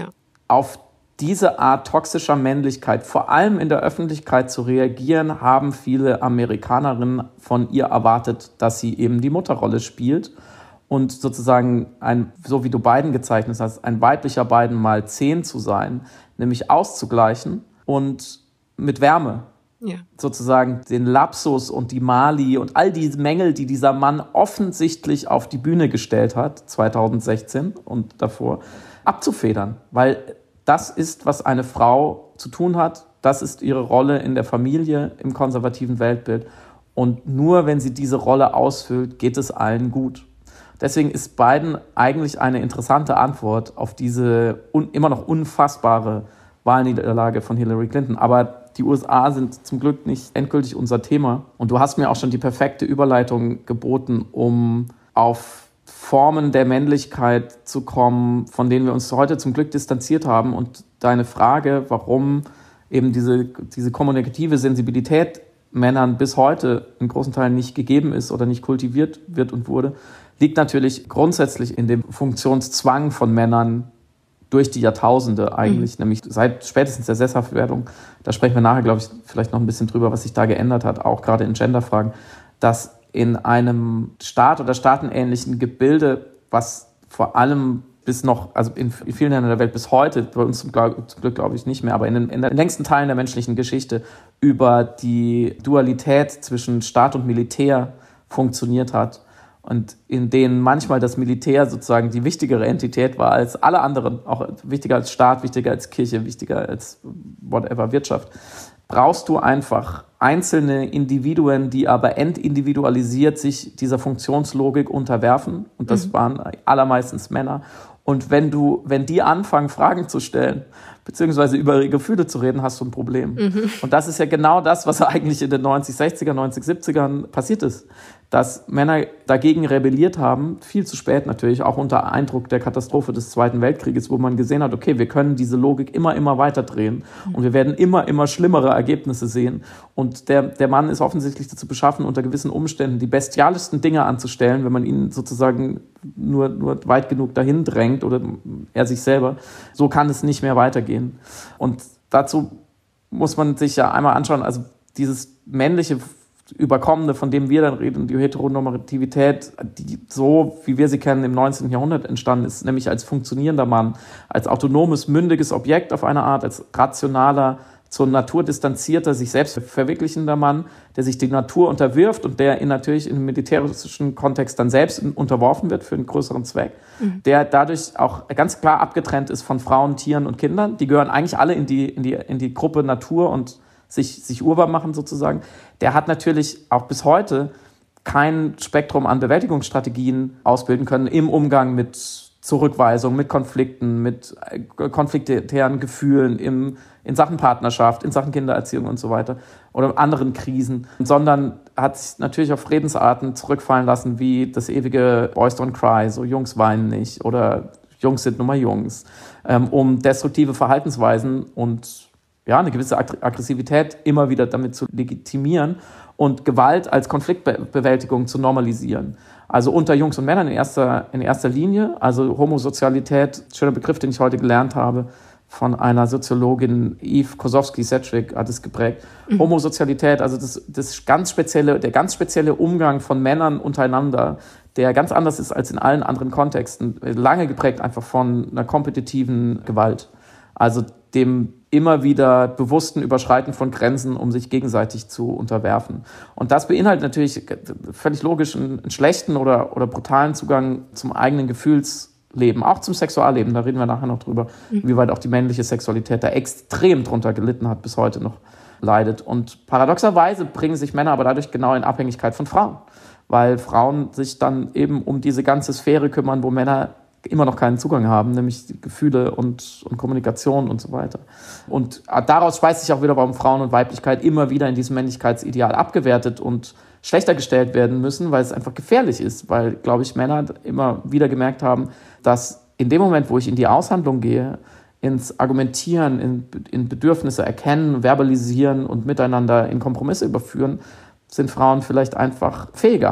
auf diese Art toxischer Männlichkeit, vor allem in der Öffentlichkeit zu reagieren, haben viele Amerikanerinnen von ihr erwartet, dass sie eben die Mutterrolle spielt und sozusagen, ein, so wie du Biden gezeichnet hast, ein weiblicher Biden mal zehn zu sein, nämlich auszugleichen und mit Wärme. Ja. Sozusagen den Lapsus und die Mali und all die Mängel, die dieser Mann offensichtlich auf die Bühne gestellt hat, zwanzig sechzehn und davor, abzufedern. Weil das ist, was eine Frau zu tun hat. Das ist ihre Rolle in der Familie, im konservativen Weltbild. Und nur wenn sie diese Rolle ausfüllt, geht es allen gut. Deswegen ist Biden eigentlich eine interessante Antwort auf diese un- immer noch unfassbare Wahlniederlage von Hillary Clinton. Aber die U S A sind zum Glück nicht endgültig unser Thema. Und du hast mir auch schon die perfekte Überleitung geboten, um auf Formen der Männlichkeit zu kommen, von denen wir uns heute zum Glück distanziert haben. Und deine Frage, warum eben diese, diese kommunikative Sensibilität Männern bis heute in großen Teilen nicht gegeben ist oder nicht kultiviert wird und wurde, liegt natürlich grundsätzlich in dem Funktionszwang von Männern durch die Jahrtausende eigentlich, mhm. nämlich seit spätestens der Sesshaftwerdung. Da sprechen wir nachher, glaube ich, vielleicht noch ein bisschen drüber, was sich da geändert hat, auch gerade in Genderfragen, dass in einem Staat oder staatenähnlichen Gebilde, was vor allem bis noch, also in vielen Ländern der Welt bis heute, bei uns zum Glück, zum Glück glaube ich nicht mehr, aber in den, in den längsten Teilen der menschlichen Geschichte über die Dualität zwischen Staat und Militär funktioniert hat und in denen manchmal das Militär sozusagen die wichtigere Entität war als alle anderen, auch wichtiger als Staat, wichtiger als Kirche, wichtiger als whatever Wirtschaft, brauchst du einfach einzelne Individuen, die aber entindividualisiert sich dieser Funktionslogik unterwerfen. Und das mhm. waren allermeistens Männer. Und wenn du, wenn die anfangen, Fragen zu stellen, beziehungsweise über ihre Gefühle zu reden, hast du ein Problem. Mhm. Und das ist ja genau das, was eigentlich in den neunzig sechziger, neunzig siebzigern passiert ist. Dass Männer dagegen rebelliert haben, viel zu spät natürlich, auch unter Eindruck der Katastrophe des Zweiten Weltkrieges, wo man gesehen hat, okay, wir können diese Logik immer, immer weiter drehen und wir werden immer, immer schlimmere Ergebnisse sehen. Und der, der Mann ist offensichtlich dazu beschaffen, unter gewissen Umständen die bestialischsten Dinge anzustellen, wenn man ihn sozusagen nur, nur weit genug dahin drängt oder er sich selber. So kann es nicht mehr weitergehen. Und dazu muss man sich ja einmal anschauen, also dieses männliche Überkommene, von dem wir dann reden, die Heteronormativität, die so, wie wir sie kennen, im neunzehnten Jahrhundert entstanden ist, nämlich als funktionierender Mann, als autonomes, mündiges Objekt auf eine Art, als rationaler, zur Natur distanzierter, sich selbst verwirklichender Mann, der sich die Natur unterwirft und der in natürlich im militärischen Kontext dann selbst unterworfen wird für einen größeren Zweck, mhm. der dadurch auch ganz klar abgetrennt ist von Frauen, Tieren und Kindern. Die gehören eigentlich alle in die, in die, in die Gruppe Natur und sich, sich urbar machen sozusagen, der hat natürlich auch bis heute kein Spektrum an Bewältigungsstrategien ausbilden können im Umgang mit Zurückweisung, mit Konflikten, mit konfliktären Gefühlen, im, in Sachen Partnerschaft, in Sachen Kindererziehung und so weiter oder anderen Krisen, sondern hat sich natürlich auf Redensarten zurückfallen lassen, wie das ewige Boys don't cry, so Jungs weinen nicht oder Jungs sind nun mal Jungs, um destruktive Verhaltensweisen und ja, eine gewisse Aggressivität immer wieder damit zu legitimieren und Gewalt als Konfliktbewältigung zu normalisieren. Also unter Jungs und Männern in erster, in erster Linie, also Homosozialität, schöner Begriff, den ich heute gelernt habe, von einer Soziologin, Eve Kosowski-Sedgwick hat es geprägt. Mhm. Homosozialität, also das, das ganz spezielle, der ganz spezielle Umgang von Männern untereinander, der ganz anders ist als in allen anderen Kontexten, lange geprägt einfach von einer kompetitiven Gewalt. Also dem immer wieder bewussten Überschreiten von Grenzen, um sich gegenseitig zu unterwerfen. Und das beinhaltet natürlich völlig logisch einen, einen schlechten oder, oder brutalen Zugang zum eigenen Gefühlsleben, auch zum Sexualleben. Da reden wir nachher noch drüber, mhm. wie weit auch die männliche Sexualität da extrem drunter gelitten hat, bis heute noch leidet. Und paradoxerweise bringen sich Männer aber dadurch genau in Abhängigkeit von Frauen, weil Frauen sich dann eben um diese ganze Sphäre kümmern, wo Männer immer noch keinen Zugang haben, nämlich die Gefühle und, und Kommunikation und so weiter. Und daraus speist sich auch wieder, warum Frauen und Weiblichkeit immer wieder in diesem Männlichkeitsideal abgewertet und schlechter gestellt werden müssen, weil es einfach gefährlich ist, weil, glaube ich, Männer immer wieder gemerkt haben, dass in dem Moment, wo ich in die Aushandlung gehe, ins Argumentieren, in, in Bedürfnisse erkennen, verbalisieren und miteinander in Kompromisse überführen, sind Frauen vielleicht einfach fähiger.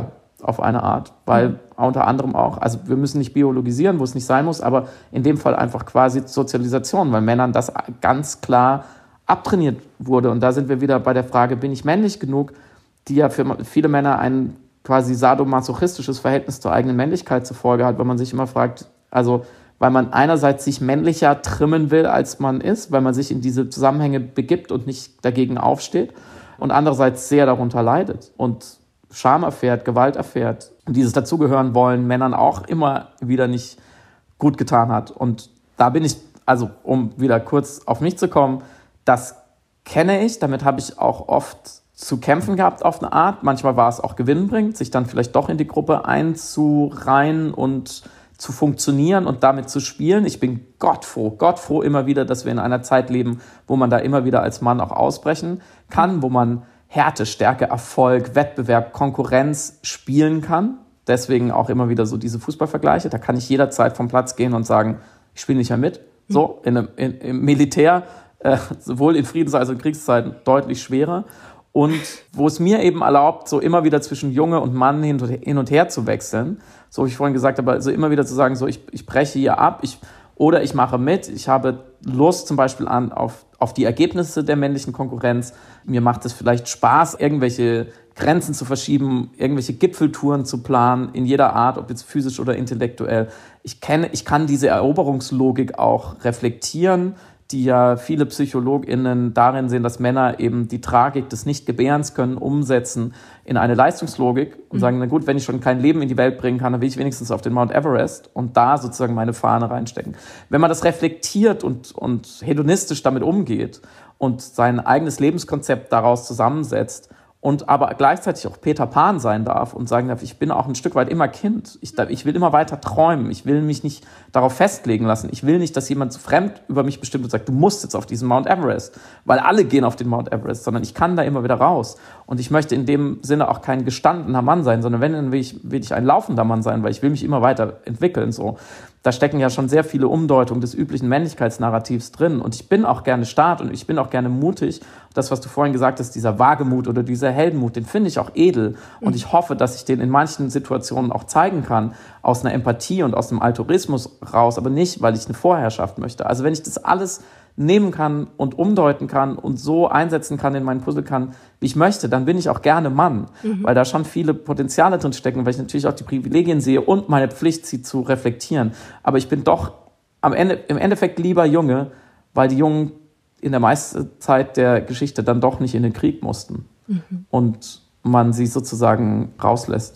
auf eine Art, weil mhm. unter anderem auch, also wir müssen nicht biologisieren, wo es nicht sein muss, aber in dem Fall einfach quasi Sozialisation, weil Männern das ganz klar abtrainiert wurde. Und da sind wir wieder bei der Frage, bin ich männlich genug, die ja für viele Männer ein quasi sadomasochistisches Verhältnis zur eigenen Männlichkeit zur Folge hat, weil man sich immer fragt, also weil man einerseits sich männlicher trimmen will, als man ist, weil man sich in diese Zusammenhänge begibt und nicht dagegen aufsteht und andererseits sehr darunter leidet und Scham erfährt, Gewalt erfährt und dieses Dazugehören wollen Männern auch immer wieder nicht gut getan hat. Und da bin ich, also um wieder kurz auf mich zu kommen, das kenne ich, damit habe ich auch oft zu kämpfen gehabt auf eine Art. Manchmal war es auch gewinnbringend, sich dann vielleicht doch in die Gruppe einzureihen und zu funktionieren und damit zu spielen. Ich bin gottfroh, gottfroh immer wieder, dass wir in einer Zeit leben, wo man da immer wieder als Mann auch ausbrechen kann, wo man Härte, Stärke, Erfolg, Wettbewerb, Konkurrenz spielen kann. Deswegen auch immer wieder so diese Fußballvergleiche. Da kann ich jederzeit vom Platz gehen und sagen, ich spiele nicht mehr mit. So, in, in, im Militär, äh, sowohl in Friedens- als auch in Kriegszeiten, deutlich schwerer. Und wo es mir eben erlaubt, so immer wieder zwischen Junge und Mann hin und, hin und her zu wechseln. So wie ich vorhin gesagt habe, also immer wieder zu sagen, so ich, ich breche hier ab, ich, oder ich mache mit. Ich habe Lust zum Beispiel an, auf, auf die Ergebnisse der männlichen Konkurrenz. Mir macht es vielleicht Spaß, irgendwelche Grenzen zu verschieben, irgendwelche Gipfeltouren zu planen, in jeder Art, ob jetzt physisch oder intellektuell. Ich kenne, ich kann diese Eroberungslogik auch reflektieren, die ja viele PsychologInnen darin sehen, dass Männer eben die Tragik des Nichtgebärens können umsetzen in eine Leistungslogik und sagen, na gut, wenn ich schon kein Leben in die Welt bringen kann, dann will ich wenigstens auf den Mount Everest und da sozusagen meine Fahne reinstecken. Wenn man das reflektiert und, und hedonistisch damit umgeht und sein eigenes Lebenskonzept daraus zusammensetzt und aber gleichzeitig auch Peter Pan sein darf und sagen darf, ich bin auch ein Stück weit immer Kind. Ich, ich will immer weiter träumen. Ich will mich nicht darauf festlegen lassen. Ich will nicht, dass jemand so fremd über mich bestimmt und sagt, du musst jetzt auf diesen Mount Everest, weil alle gehen auf den Mount Everest, sondern ich kann da immer wieder raus. Und ich möchte in dem Sinne auch kein gestandener Mann sein, sondern wenn, dann will ich, will ich ein laufender Mann sein, weil ich will mich immer weiter entwickeln, so. Da stecken ja schon sehr viele Umdeutungen des üblichen Männlichkeitsnarrativs drin. Und ich bin auch gerne stark und ich bin auch gerne mutig. Das, was du vorhin gesagt hast, dieser Wagemut oder dieser Heldenmut, den finde ich auch edel. Und ich hoffe, dass ich den in manchen Situationen auch zeigen kann, aus einer Empathie und aus dem Altruismus raus, aber nicht, weil ich eine Vorherrschaft möchte. Also wenn ich das alles nehmen kann und umdeuten kann und so einsetzen kann in meinen Puzzle kann, wie ich möchte, dann bin ich auch gerne Mann, mhm. weil da schon viele Potenziale drin stecken, weil ich natürlich auch die Privilegien sehe und meine Pflicht, sie zu reflektieren. Aber ich bin doch am Ende, im Endeffekt lieber Junge, weil die Jungen in der meisten Zeit der Geschichte dann doch nicht in den Krieg mussten mhm. und man sie sozusagen rauslässt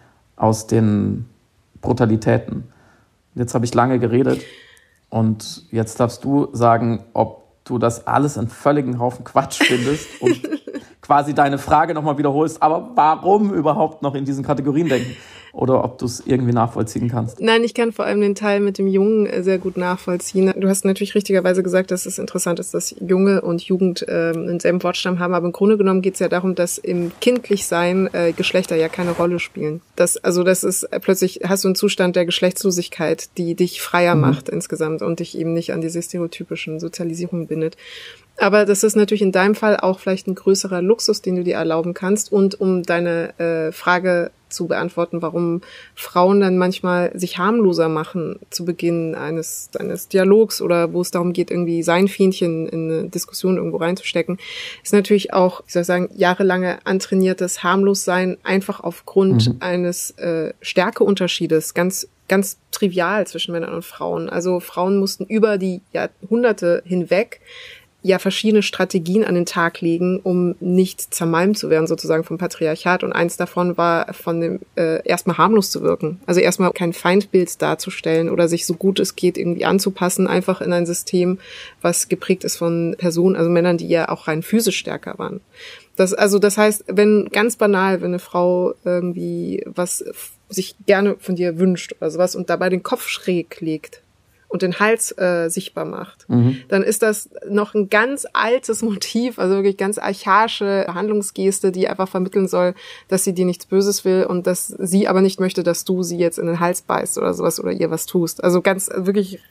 aus den Brutalitäten. Jetzt habe ich lange geredet. Und jetzt darfst du sagen, ob du das alles einen völligen Haufen Quatsch findest und quasi deine Frage nochmal wiederholst, aber warum überhaupt noch in diesen Kategorien denken? Oder ob du es irgendwie nachvollziehen kannst. Nein, ich kann vor allem den Teil mit dem Jungen sehr gut nachvollziehen. Du hast natürlich richtigerweise gesagt, dass es interessant ist, dass Junge und Jugend äh, denselben Wortstamm haben, aber im Grunde genommen geht es ja darum, dass im Kindlichsein äh, Geschlechter ja keine Rolle spielen. Das, also das ist äh, plötzlich, hast du einen Zustand der Geschlechtslosigkeit, die dich freier mhm. macht insgesamt und dich eben nicht an diese stereotypischen Sozialisierungen bindet. Aber das ist natürlich in deinem Fall auch vielleicht ein größerer Luxus, den du dir erlauben kannst. Und um deine äh, Frage zu beantworten, warum Frauen dann manchmal sich harmloser machen zu Beginn eines, eines Dialogs oder wo es darum geht, irgendwie sein Fähnchen in eine Diskussion irgendwo reinzustecken, ist natürlich auch, wie soll ich sagen, jahrelange antrainiertes Harmlossein einfach aufgrund mhm. eines äh, Stärkeunterschiedes, ganz ganz trivial zwischen Männern und Frauen. Also Frauen mussten über die Jahrhunderte hinweg ja verschiedene Strategien an den Tag legen, um nicht zermalmt zu werden sozusagen vom Patriarchat. Und eins davon war, von dem äh, erstmal harmlos zu wirken. Also erstmal kein Feindbild darzustellen oder sich so gut es geht irgendwie anzupassen, einfach in ein System, was geprägt ist von Personen, also Männern, die ja auch rein physisch stärker waren. Das, also das heißt, wenn ganz banal, wenn eine Frau irgendwie was sich gerne von dir wünscht oder sowas und dabei den Kopf schräg legt und den Hals äh, sichtbar macht, mhm. dann ist das noch ein ganz altes Motiv, also wirklich ganz archaische Handlungsgeste, die einfach vermitteln soll, dass sie dir nichts Böses will und dass sie aber nicht möchte, dass du sie jetzt in den Hals beißt oder sowas oder ihr was tust. Also ganz wirklich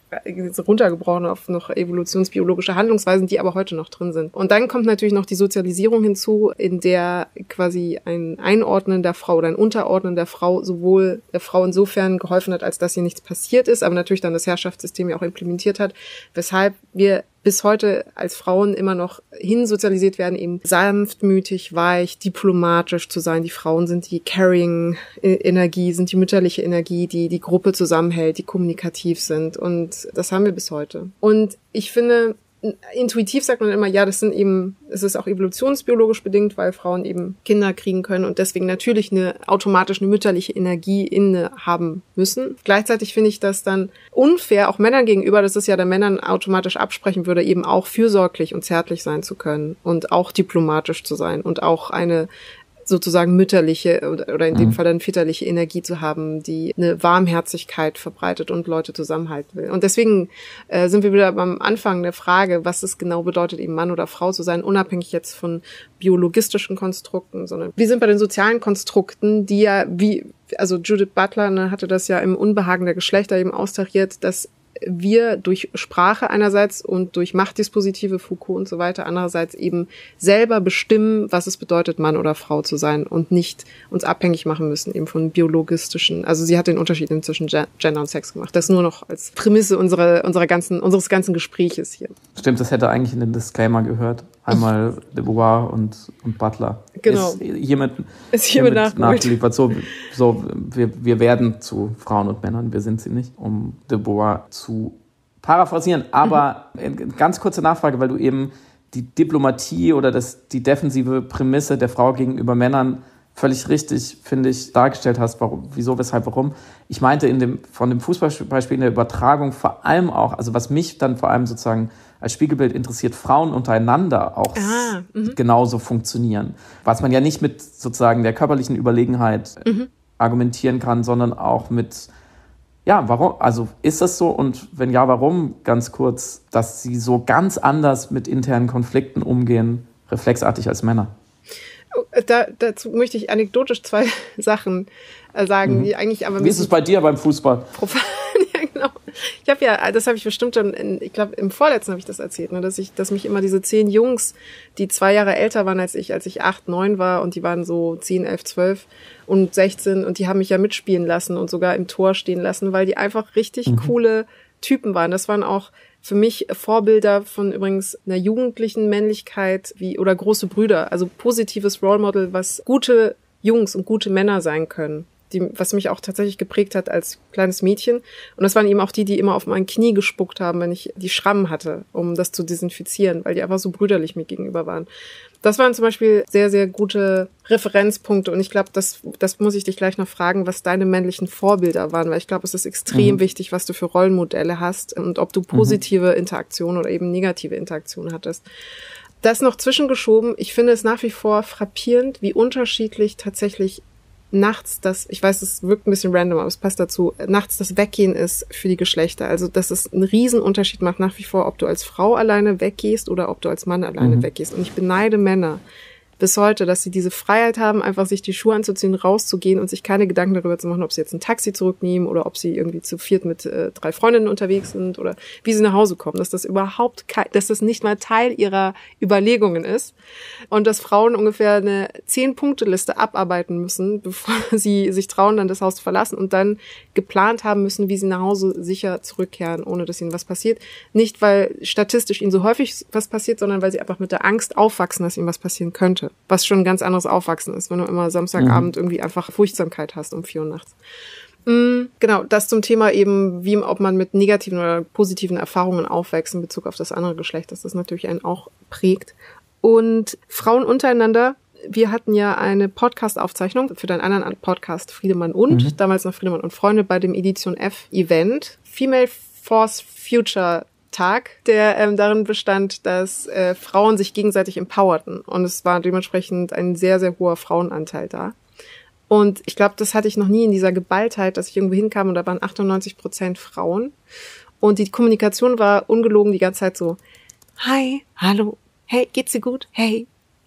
runtergebrochen auf noch evolutionsbiologische Handlungsweisen, die aber heute noch drin sind. Und dann kommt natürlich noch die Sozialisierung hinzu, in der quasi ein Einordnen der Frau oder ein Unterordnen der Frau sowohl der Frau insofern geholfen hat, als dass ihr nichts passiert ist, aber natürlich dann das Herrschaftssystem ja auch implementiert hat, weshalb wir bis heute als Frauen immer noch hinsozialisiert werden, eben sanftmütig, weich, diplomatisch zu sein. Die Frauen sind die Carrying-Energie, sind die mütterliche Energie, die die Gruppe zusammenhält, die kommunikativ sind. Und das haben wir bis heute. Und ich finde, intuitiv sagt man immer, ja, das sind eben, es ist auch evolutionsbiologisch bedingt, weil Frauen eben Kinder kriegen können und deswegen natürlich eine automatisch eine mütterliche Energie inne haben müssen. Gleichzeitig finde ich das dann unfair, auch Männern gegenüber, dass es ja der Männern automatisch absprechen würde, eben auch fürsorglich und zärtlich sein zu können und auch diplomatisch zu sein und auch eine sozusagen mütterliche oder, oder in dem mhm. Fall dann väterliche Energie zu haben, die eine Warmherzigkeit verbreitet und Leute zusammenhalten will. Und deswegen äh, sind wir wieder beim Anfang der Frage, was es genau bedeutet, eben Mann oder Frau zu sein, unabhängig jetzt von biologistischen Konstrukten, sondern wir sind bei den sozialen Konstrukten, die ja wie, also Judith Butler ne, hatte das ja im Unbehagen der Geschlechter eben austariert, dass wir durch Sprache einerseits und durch Machtdispositive, Foucault und so weiter, andererseits eben selber bestimmen, was es bedeutet, Mann oder Frau zu sein und nicht uns abhängig machen müssen eben von biologistischen, also sie hat den Unterschied zwischen Gender und Sex gemacht. Das nur noch als Prämisse unserer, unserer ganzen, unseres ganzen Gespräches hier. Stimmt, das hätte eigentlich in den Disclaimer gehört. Einmal de Beauvoir und, und Butler. Genau. Ist hiermit, ist hiermit, hiermit nachgeliefert. So, so wir, wir werden zu Frauen und Männern, wir sind sie nicht, um de Beauvoir zu paraphrasieren. Aber mhm. ganz kurze Nachfrage, weil du eben die Diplomatie oder das, die defensive Prämisse der Frau gegenüber Männern völlig richtig, finde ich, dargestellt hast. Warum, wieso, weshalb, warum. Ich meinte in dem, von dem Fußballbeispiel in der Übertragung vor allem auch, also was mich dann vor allem sozusagen als Spiegelbild interessiert, Frauen untereinander auch ah, genauso funktionieren. Was man ja nicht mit sozusagen der körperlichen Überlegenheit mhm. argumentieren kann, sondern auch mit, ja, warum, also ist das so und wenn ja, warum, ganz kurz, dass sie so ganz anders mit internen Konflikten umgehen, reflexartig als Männer? Da, dazu möchte ich anekdotisch zwei Sachen äh, sagen, mhm. die eigentlich aber... Wie ist es bei dir beim Fußball? Profan, ja genau. Ich habe ja, das habe ich bestimmt schon, in, ich glaube im Vorletzten habe ich das erzählt, ne, dass ich, dass mich immer diese zehn Jungs, die zwei Jahre älter waren als ich, als ich acht, neun war und die waren so zehn, elf, zwölf und sechzehn und die haben mich ja mitspielen lassen und sogar im Tor stehen lassen, weil die einfach richtig mhm. coole Typen waren. Das waren auch für mich Vorbilder von übrigens einer jugendlichen Männlichkeit wie oder große Brüder, also positives Role Model, was gute Jungs und gute Männer sein können, die, was mich auch tatsächlich geprägt hat als kleines Mädchen. Und das waren eben auch die, die immer auf mein Knie gespuckt haben, wenn ich die Schrammen hatte, um das zu desinfizieren, weil die einfach so brüderlich mir gegenüber waren. Das waren zum Beispiel sehr, sehr gute Referenzpunkte und ich glaube, das, das muss ich dich gleich noch fragen, was deine männlichen Vorbilder waren, weil ich glaube, es ist extrem mhm. wichtig, was du für Rollenmodelle hast und ob du positive mhm. Interaktionen oder eben negative Interaktionen hattest. Das noch zwischengeschoben, ich finde es nach wie vor frappierend, wie unterschiedlich tatsächlich nachts das, ich weiß, es wirkt ein bisschen random, aber es passt dazu, nachts das Weggehen ist für die Geschlechter. Also, dass es einen riesen Unterschied macht nach wie vor, ob du als Frau alleine weggehst oder ob du als Mann alleine mhm. weggehst. Und ich beneide Männer bis heute, dass sie diese Freiheit haben, einfach sich die Schuhe anzuziehen, rauszugehen und sich keine Gedanken darüber zu machen, ob sie jetzt ein Taxi zurücknehmen oder ob sie irgendwie zu viert mit äh, drei Freundinnen unterwegs sind oder wie sie nach Hause kommen, dass das überhaupt kein, dass das nicht mal Teil ihrer Überlegungen ist und dass Frauen ungefähr eine Zehn-Punkte-Liste abarbeiten müssen, bevor sie sich trauen, dann das Haus zu verlassen und dann geplant haben müssen, wie sie nach Hause sicher zurückkehren, ohne dass ihnen was passiert. Nicht, weil statistisch ihnen so häufig was passiert, sondern weil sie einfach mit der Angst aufwachsen, dass ihnen was passieren könnte. Was schon ein ganz anderes Aufwachsen ist, wenn du immer Samstagabend mhm. irgendwie einfach Furchtsamkeit hast um vier Uhr nachts. Mhm, genau, das zum Thema eben, wie ob man mit negativen oder positiven Erfahrungen aufwächst in Bezug auf das andere Geschlecht, dass das natürlich einen auch prägt. Und Frauen untereinander, wir hatten ja eine Podcast-Aufzeichnung für deinen anderen Podcast Friedemann und, mhm. damals noch Friedemann und Freunde bei dem Edition F Event, Female Force Future Tag, der ähm, darin bestand, dass äh, Frauen sich gegenseitig empowerten und es war dementsprechend ein sehr, sehr hoher Frauenanteil da. Und ich glaube, das hatte ich noch nie in dieser Geballtheit, dass ich irgendwo hinkam und da waren achtundneunzig Prozent Frauen und die Kommunikation war ungelogen die ganze Zeit so, hi, hallo, hey, geht's dir gut? Hey,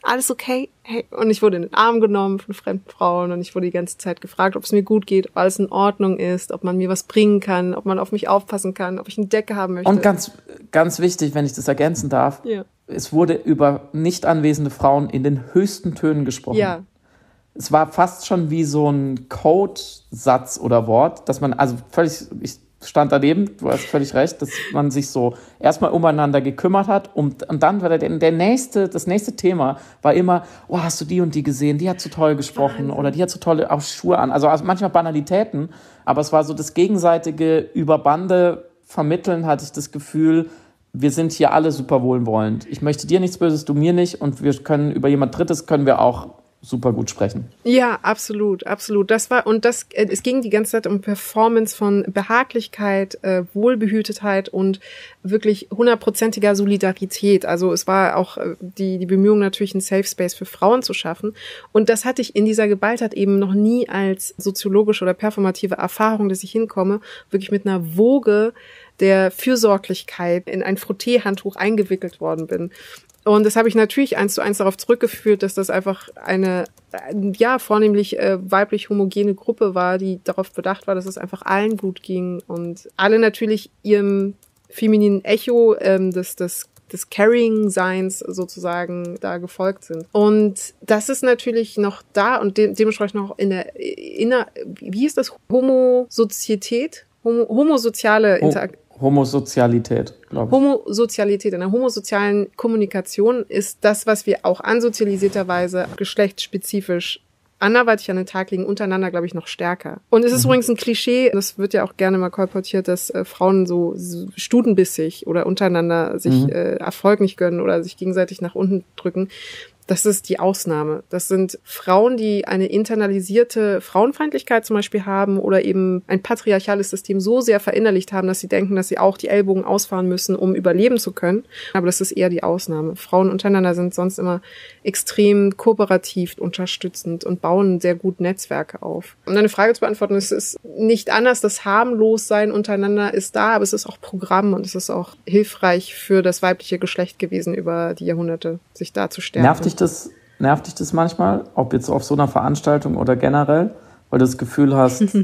Alles okay? Hey. Und ich wurde in den Arm genommen von fremden Frauen und ich wurde die ganze Zeit gefragt, ob es mir gut geht, ob alles in Ordnung ist, ob man mir was bringen kann, ob man auf mich aufpassen kann, ob ich eine Decke haben möchte. Und ganz, ganz wichtig, wenn ich das ergänzen darf, ja. es wurde über nicht anwesende Frauen in den höchsten Tönen gesprochen. Ja. Es war fast schon wie so ein Codesatz oder Wort, dass man, also völlig, ich stand daneben, du hast völlig recht, dass man sich so erstmal umeinander gekümmert hat und, und dann war der, der nächste, das nächste Thema war immer, oh, hast du die und die gesehen, die hat so toll gesprochen Wahnsinn. Oder die hat so tolle auch Schuhe an, also, also manchmal Banalitäten, aber es war so das gegenseitige über Bande vermitteln, hatte ich das Gefühl, wir sind hier alle super wohlwollend. Ich möchte dir nichts Böses, du mir nicht und wir können über jemand Drittes können wir auch super gut sprechen. Ja, absolut, absolut. Das war, und das, es ging die ganze Zeit um Performance von Behaglichkeit, äh, Wohlbehütetheit und wirklich hundertprozentiger Solidarität. Also es war auch die, die Bemühung natürlich, einen Safe Space für Frauen zu schaffen. Und das hatte ich in dieser Geballtheit eben noch nie als soziologische oder performative Erfahrung, dass ich hinkomme, wirklich mit einer Woge der Fürsorglichkeit in ein Frotteehandtuch eingewickelt worden bin. Und das habe ich natürlich eins zu eins darauf zurückgeführt, dass das einfach eine, ja, vornehmlich äh, weiblich homogene Gruppe war, die darauf bedacht war, dass es einfach allen gut ging und alle natürlich ihrem femininen Echo ähm, des, des, des Carrying-Seins sozusagen da gefolgt sind. Und das ist natürlich noch da und de- dementsprechend noch in der, inner, wie ist das? Homosozietät? Homo, homosoziale Interaktion. Homosozialität, glaube ich. Homosozialität. In der homosozialen Kommunikation ist das, was wir auch ansozialisierterweise geschlechtsspezifisch anderweitig an den Tag legen, untereinander, glaube ich, noch stärker. Und es ist mhm. übrigens ein Klischee, das wird ja auch gerne mal kolportiert, dass äh, Frauen so, so stutenbissig oder untereinander sich mhm. äh, Erfolg nicht gönnen oder sich gegenseitig nach unten drücken. Das ist die Ausnahme. Das sind Frauen, die eine internalisierte Frauenfeindlichkeit zum Beispiel haben oder eben ein patriarchales System so sehr verinnerlicht haben, dass sie denken, dass sie auch die Ellbogen ausfahren müssen, um überleben zu können. Aber das ist eher die Ausnahme. Frauen untereinander sind sonst immer extrem kooperativ, unterstützend und bauen sehr gut Netzwerke auf. Um deine Frage zu beantworten, es ist nicht anders, das Harmlossein untereinander ist da, aber es ist auch Programm und es ist auch hilfreich für das weibliche Geschlecht gewesen, über die Jahrhunderte sich da zu stärken. Nervt dich das, nervt dich das manchmal, ob jetzt auf so einer Veranstaltung oder generell, weil du das Gefühl hast, es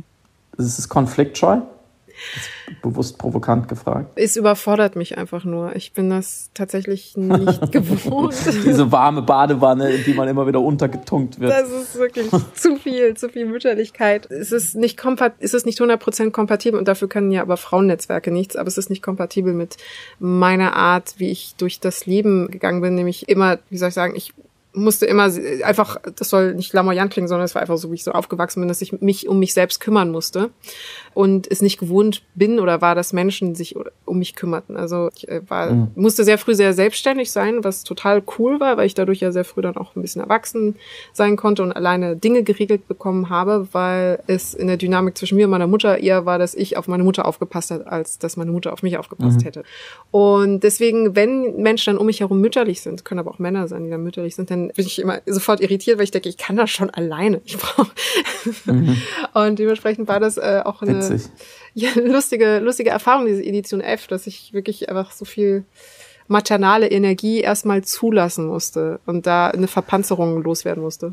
ist konfliktscheu? Das ist bewusst provokant gefragt. Es überfordert mich einfach nur. Ich bin das tatsächlich nicht gewohnt. Diese warme Badewanne, in die man immer wieder untergetunkt wird. Das ist wirklich zu viel, zu viel Mütterlichkeit. Es ist nicht kompat- es ist nicht hundert Prozent kompatibel und dafür können ja aber Frauennetzwerke nichts, aber es ist nicht kompatibel mit meiner Art, wie ich durch das Leben gegangen bin, nämlich immer, wie soll ich sagen, ich musste immer einfach, das soll nicht lamoyant klingen, sondern es war einfach so, wie ich so aufgewachsen bin, dass ich mich um mich selbst kümmern musste und es nicht gewohnt bin oder war, dass Menschen sich um mich kümmerten. Also ich war, mhm. musste sehr früh sehr selbstständig sein, was total cool war, weil ich dadurch ja sehr früh dann auch ein bisschen erwachsen sein konnte und alleine Dinge geregelt bekommen habe, weil es in der Dynamik zwischen mir und meiner Mutter eher war, dass ich auf meine Mutter aufgepasst habe, als dass meine Mutter auf mich aufgepasst mhm. hätte. Und deswegen, wenn Menschen dann um mich herum mütterlich sind, können aber auch Männer sein, die dann mütterlich sind, dann bin ich immer sofort irritiert, weil ich denke, ich kann das schon alleine. Ich brauche mhm. Und dementsprechend war das äh, auch eine ja, lustige, lustige Erfahrung, diese Edition F, dass ich wirklich einfach so viel maternale Energie erstmal zulassen musste und da eine Verpanzerung loswerden musste.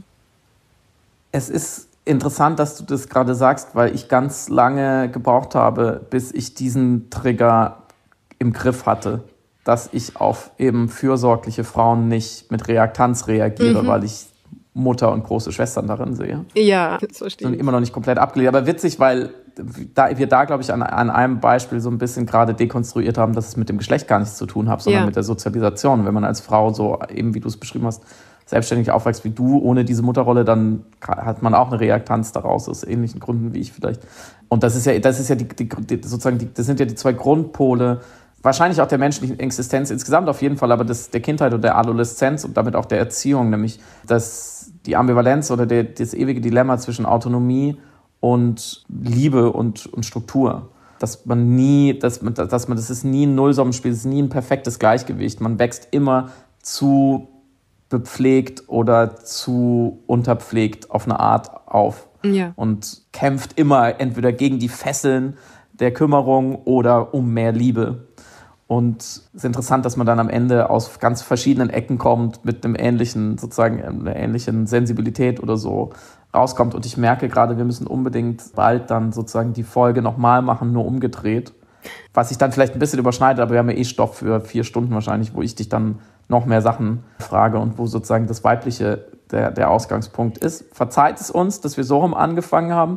Es ist interessant, dass du das gerade sagst, weil ich ganz lange gebraucht habe, bis ich diesen Trigger im Griff hatte, dass ich auf eben fürsorgliche Frauen nicht mit Reaktanz reagiere, mhm. weil ich Mutter und große Schwestern darin sehe. Ja, das verstehe ich. Und immer noch nicht komplett abgelehnt. Aber witzig, weil da, wir da, glaube ich, an, an einem Beispiel so ein bisschen gerade dekonstruiert haben, dass es mit dem Geschlecht gar nichts zu tun hat, sondern ja. mit der Sozialisation. Wenn man als Frau so, eben wie du es beschrieben hast, selbstständig aufwächst wie du, ohne diese Mutterrolle, dann hat man auch eine Reaktanz daraus, aus ähnlichen Gründen wie ich vielleicht. Und das ist ja, das ist ja die, die, die sozusagen, die, das sind ja die zwei Grundpole, wahrscheinlich auch der menschlichen Existenz insgesamt auf jeden Fall, aber das, der Kindheit und der Adoleszenz und damit auch der Erziehung, nämlich das, die Ambivalenz oder der, das ewige Dilemma zwischen Autonomie und Liebe und, und Struktur. Dass man nie, dass man, dass man, das ist nie ein Nullsummenspiel, das ist nie ein perfektes Gleichgewicht. Man wächst immer zu bepflegt oder zu unterpflegt auf eine Art auf. Ja. Und kämpft immer entweder gegen die Fesseln der Kümmerung oder um mehr Liebe. Und es ist interessant, dass man dann am Ende aus ganz verschiedenen Ecken kommt, mit einem ähnlichen, sozusagen einer ähnlichen Sensibilität oder so rauskommt. Und ich merke gerade, wir müssen unbedingt bald dann sozusagen die Folge nochmal machen, nur umgedreht. Was sich dann vielleicht ein bisschen überschneidet, aber wir haben ja eh Stoff für vier Stunden wahrscheinlich, wo ich dich dann noch mehr Sachen frage und wo sozusagen das Weibliche der, der Ausgangspunkt ist. Verzeiht es uns, dass wir so rum angefangen haben.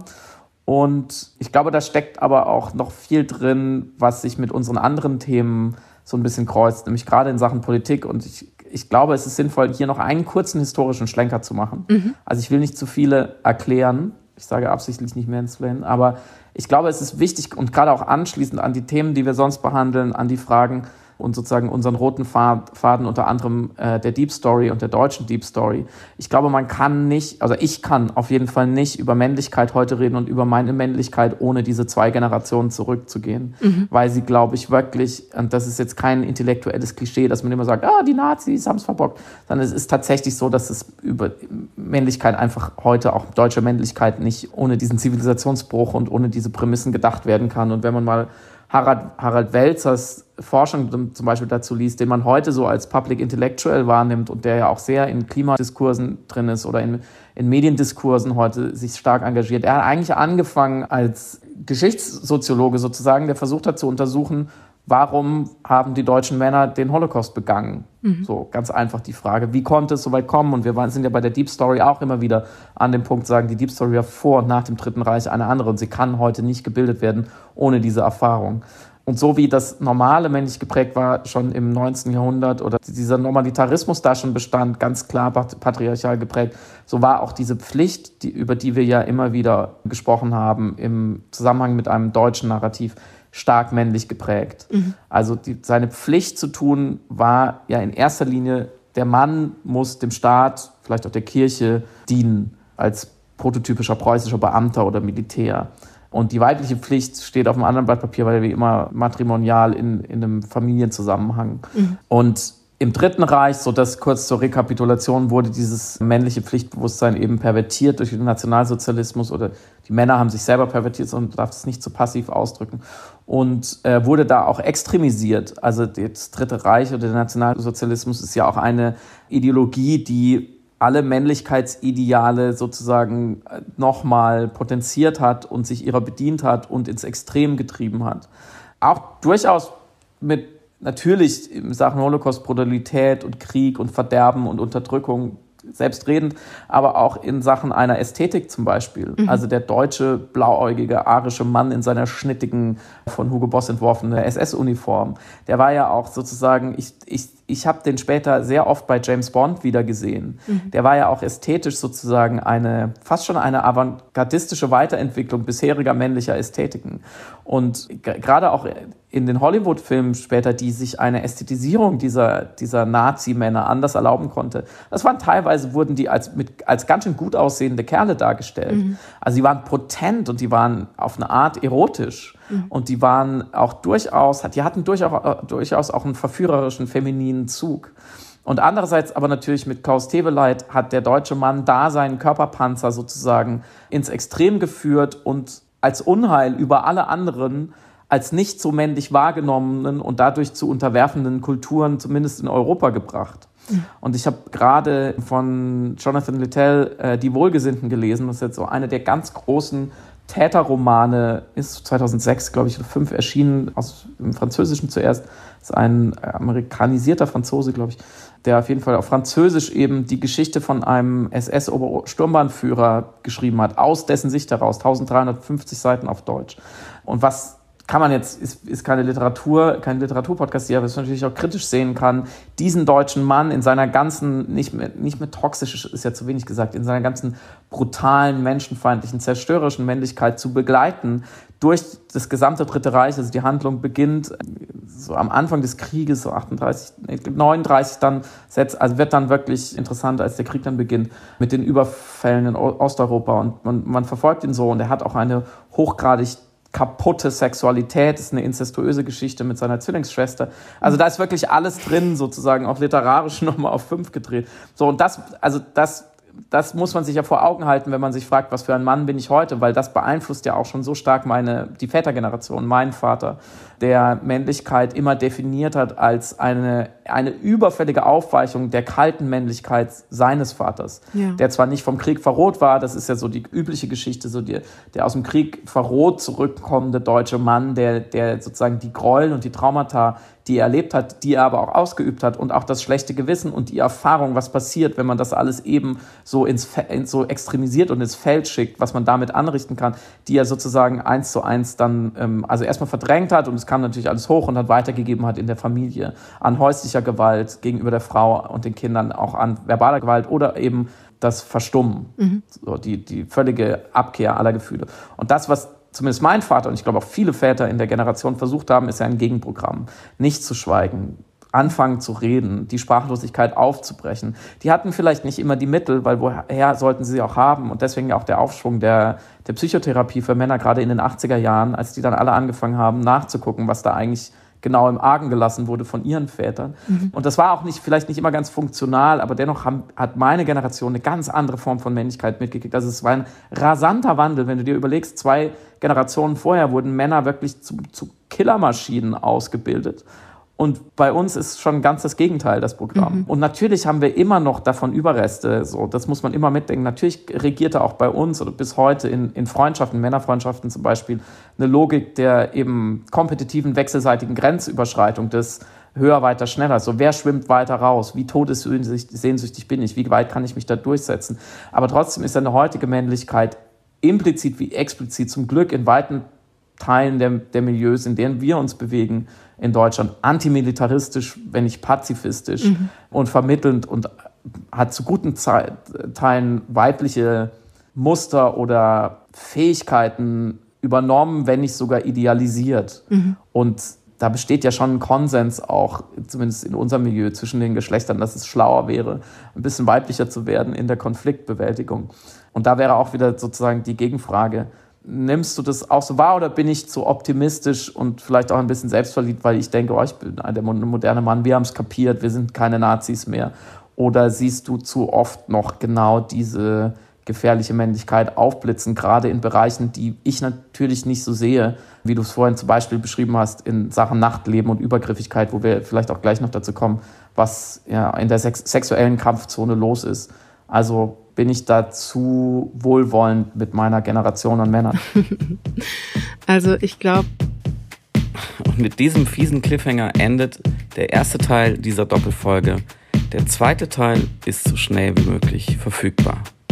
Und ich glaube, da steckt aber auch noch viel drin, was sich mit unseren anderen Themen so ein bisschen kreuzt, nämlich gerade in Sachen Politik. Und ich, ich glaube, es ist sinnvoll, hier noch einen kurzen historischen Schlenker zu machen. Mhm. Also ich will nicht zu viele erklären. Ich sage absichtlich nicht mansplainen, aber ich glaube, es ist wichtig und gerade auch anschließend an die Themen, die wir sonst behandeln, an die Fragen und sozusagen unseren roten Faden, unter anderem äh, der Deep Story und der deutschen Deep Story. Ich glaube, man kann nicht, also ich kann auf jeden Fall nicht über Männlichkeit heute reden und über meine Männlichkeit, ohne diese zwei Generationen zurückzugehen. Mhm. Weil sie, glaube ich, wirklich, und das ist jetzt kein intellektuelles Klischee, dass man immer sagt, ah, die Nazis haben es verbockt, sondern es ist tatsächlich so, dass es über Männlichkeit einfach heute, auch deutsche Männlichkeit, nicht ohne diesen Zivilisationsbruch und ohne diese Prämissen gedacht werden kann. Und wenn man mal Harald, Harald Welzers Forschung zum Beispiel dazu liest, den man heute so als Public Intellectual wahrnimmt und der ja auch sehr in Klimadiskursen drin ist oder in, in Mediendiskursen heute sich stark engagiert. Er hat eigentlich angefangen als Geschichtssoziologe sozusagen, der versucht hat zu untersuchen, warum haben die deutschen Männer den Holocaust begangen? Mhm. So ganz einfach die Frage, wie konnte es so weit kommen? Und wir sind ja bei der Deep Story auch immer wieder an dem Punkt, sagen, die Deep Story war vor und nach dem Dritten Reich eine andere und sie kann heute nicht gebildet werden ohne diese Erfahrung. Und so wie das Normale männlich geprägt war, schon im neunzehnten Jahrhundert oder dieser Normalitarismus da schon bestand, ganz klar patriarchal geprägt, so war auch diese Pflicht, die, über die wir ja immer wieder gesprochen haben, im Zusammenhang mit einem deutschen Narrativ, stark männlich geprägt. Mhm. Also die, seine Pflicht zu tun war ja in erster Linie, der Mann muss dem Staat, vielleicht auch der Kirche, dienen als prototypischer preußischer Beamter oder Militär. Und die weibliche Pflicht steht auf einem anderen Blatt Papier, weil wie immer matrimonial in, in einem Familienzusammenhang. Mhm. Und im Dritten Reich, so das kurz zur Rekapitulation, wurde dieses männliche Pflichtbewusstsein eben pervertiert durch den Nationalsozialismus oder die Männer haben sich selber pervertiert und darf das nicht zu passiv ausdrücken und äh, wurde da auch extremisiert. Also das Dritte Reich oder der Nationalsozialismus ist ja auch eine Ideologie, die alle Männlichkeitsideale sozusagen nochmal potenziert hat und sich ihrer bedient hat und ins Extrem getrieben hat. Auch durchaus mit natürlich in Sachen Holocaust, Brutalität und Krieg und Verderben und Unterdrückung selbstredend, aber auch in Sachen einer Ästhetik zum Beispiel. Mhm. Also der deutsche, blauäugige, arische Mann in seiner schnittigen, von Hugo Boss entworfene S S-Uniform, der war ja auch sozusagen, ich, ich, ich habe den später sehr oft bei James Bond wieder gesehen. Mhm. Der war ja auch ästhetisch sozusagen eine, fast schon eine avantgardistische Weiterentwicklung bisheriger männlicher Ästhetiken. Und g- gerade auch in den Hollywood-Filmen später, die sich eine Ästhetisierung dieser, dieser Nazi-Männer anders erlauben konnte. Das waren teilweise, wurden die als, mit, als ganz schön gut aussehende Kerle dargestellt. Mhm. Also die waren potent und die waren auf eine Art erotisch. Mhm. Und die waren auch durchaus, die hatten durchaus, durchaus auch einen verführerischen, femininen Zug. Und andererseits aber natürlich mit Klaus Teweleit hat der deutsche Mann da seinen Körperpanzer sozusagen ins Extrem geführt und als Unheil über alle anderen als nicht so männlich wahrgenommenen und dadurch zu unterwerfenden Kulturen zumindest in Europa gebracht. Mhm. Und ich habe gerade von Jonathan Littell äh, Die Wohlgesinnten gelesen, das ist jetzt so eine der ganz großen Täterromane ist, zweitausendsechs, glaube ich, oder fünf erschienen, aus dem Französischen zuerst. Das ist ein amerikanisierter Franzose, glaube ich, der auf jeden Fall auf Französisch eben die Geschichte von einem S S-Obersturmbahnführer geschrieben hat, aus dessen Sicht heraus, dreizehnhundertfünfzig Seiten auf Deutsch. Und was kann man jetzt, ist, ist keine Literatur, kein Literaturpodcast hier, aber es natürlich auch kritisch sehen kann, diesen deutschen Mann in seiner ganzen, nicht mehr, nicht mehr toxisch, ist ja zu wenig gesagt, in seiner ganzen brutalen, menschenfeindlichen, zerstörerischen Männlichkeit zu begleiten durch das gesamte Dritte Reich. Also die Handlung beginnt so am Anfang des Krieges, so achtunddreißig, neununddreißig dann, setzt, also wird dann wirklich interessant, als der Krieg dann beginnt, mit den Überfällen in Osteuropa und man, man verfolgt ihn so und er hat auch eine hochgradig kaputte Sexualität, ist eine inzestuöse Geschichte mit seiner Zwillingsschwester. Also da ist wirklich alles drin, sozusagen auch literarisch nochmal auf fünf gedreht. So, und das, also das das muss man sich ja vor Augen halten, wenn man sich fragt, was für ein Mann bin ich heute, weil das beeinflusst ja auch schon so stark meine, die Vätergeneration, meinen Vater, der Männlichkeit immer definiert hat als eine, eine überfällige Aufweichung der kalten Männlichkeit seines Vaters, ja. der zwar nicht vom Krieg verroht war, das ist ja so die übliche Geschichte, so die, der aus dem Krieg verroht zurückkommende deutsche Mann, der, der sozusagen die Gräuel und die Traumata, die er erlebt hat, die er aber auch ausgeübt hat und auch das schlechte Gewissen und die Erfahrung, was passiert, wenn man das alles eben so ins so extremisiert und ins Feld schickt, was man damit anrichten kann, die er sozusagen eins zu eins dann ähm, also erstmal verdrängt hat und es kam natürlich alles hoch und hat weitergegeben hat in der Familie an häuslicher Gewalt gegenüber der Frau und den Kindern, auch an verbaler Gewalt oder eben das Verstummen, mhm. so die, die völlige Abkehr aller Gefühle. Und das, was zumindest mein Vater und ich glaube auch viele Väter in der Generation versucht haben, ist ja ein Gegenprogramm. Nicht zu schweigen, anfangen zu reden, die Sprachlosigkeit aufzubrechen. Die hatten vielleicht nicht immer die Mittel, weil woher sollten sie auch haben? Und deswegen auch der Aufschwung der, der Psychotherapie für Männer, gerade in den achtziger Jahren, als die dann alle angefangen haben, nachzugucken, was da eigentlich genau im Argen gelassen wurde von ihren Vätern. Mhm. Und das war auch nicht, vielleicht nicht immer ganz funktional, aber dennoch haben, hat meine Generation eine ganz andere Form von Männlichkeit mitgekriegt. Also es war ein rasanter Wandel, wenn du dir überlegst, zwei Generationen vorher wurden Männer wirklich zu, zu Killermaschinen ausgebildet. Und bei uns ist schon ganz das Gegenteil, das Programm. Mhm. Und natürlich haben wir immer noch davon Überreste. So, das muss man immer mitdenken. Natürlich regierte auch bei uns oder bis heute in, in Freundschaften, Männerfreundschaften zum Beispiel, eine Logik der eben kompetitiven wechselseitigen Grenzüberschreitung des höher, weiter, schneller. So, wer schwimmt weiter raus? Wie todessehnsüchtig bin ich? Wie weit kann ich mich da durchsetzen? Aber trotzdem ist eine heutige Männlichkeit implizit wie explizit zum Glück in weiten Teilen der, der Milieus, in denen wir uns bewegen, in Deutschland, antimilitaristisch, wenn nicht pazifistisch mhm. und vermittelnd und hat zu guten Ze- Teilen weibliche Muster oder Fähigkeiten übernommen, wenn nicht sogar idealisiert. Mhm. Und da besteht ja schon ein Konsens auch, zumindest in unserem Milieu, zwischen den Geschlechtern, dass es schlauer wäre, ein bisschen weiblicher zu werden in der Konfliktbewältigung. Und da wäre auch wieder sozusagen die Gegenfrage, nimmst du das auch so wahr oder bin ich zu optimistisch und vielleicht auch ein bisschen selbstverliebt, weil ich denke, oh, ich bin der moderne Mann, wir haben es kapiert, wir sind keine Nazis mehr. Oder siehst du zu oft noch genau diese gefährliche Männlichkeit aufblitzen, gerade in Bereichen, die ich natürlich nicht so sehe, wie du es vorhin zum Beispiel beschrieben hast, in Sachen Nachtleben und Übergriffigkeit, wo wir vielleicht auch gleich noch dazu kommen, was ja in der sex- sexuellen Kampfzone los ist. Also bin ich da zu wohlwollend mit meiner Generation an Männern. Also ich glaube... Und mit diesem fiesen Cliffhanger endet der erste Teil dieser Doppelfolge. Der zweite Teil ist so schnell wie möglich verfügbar.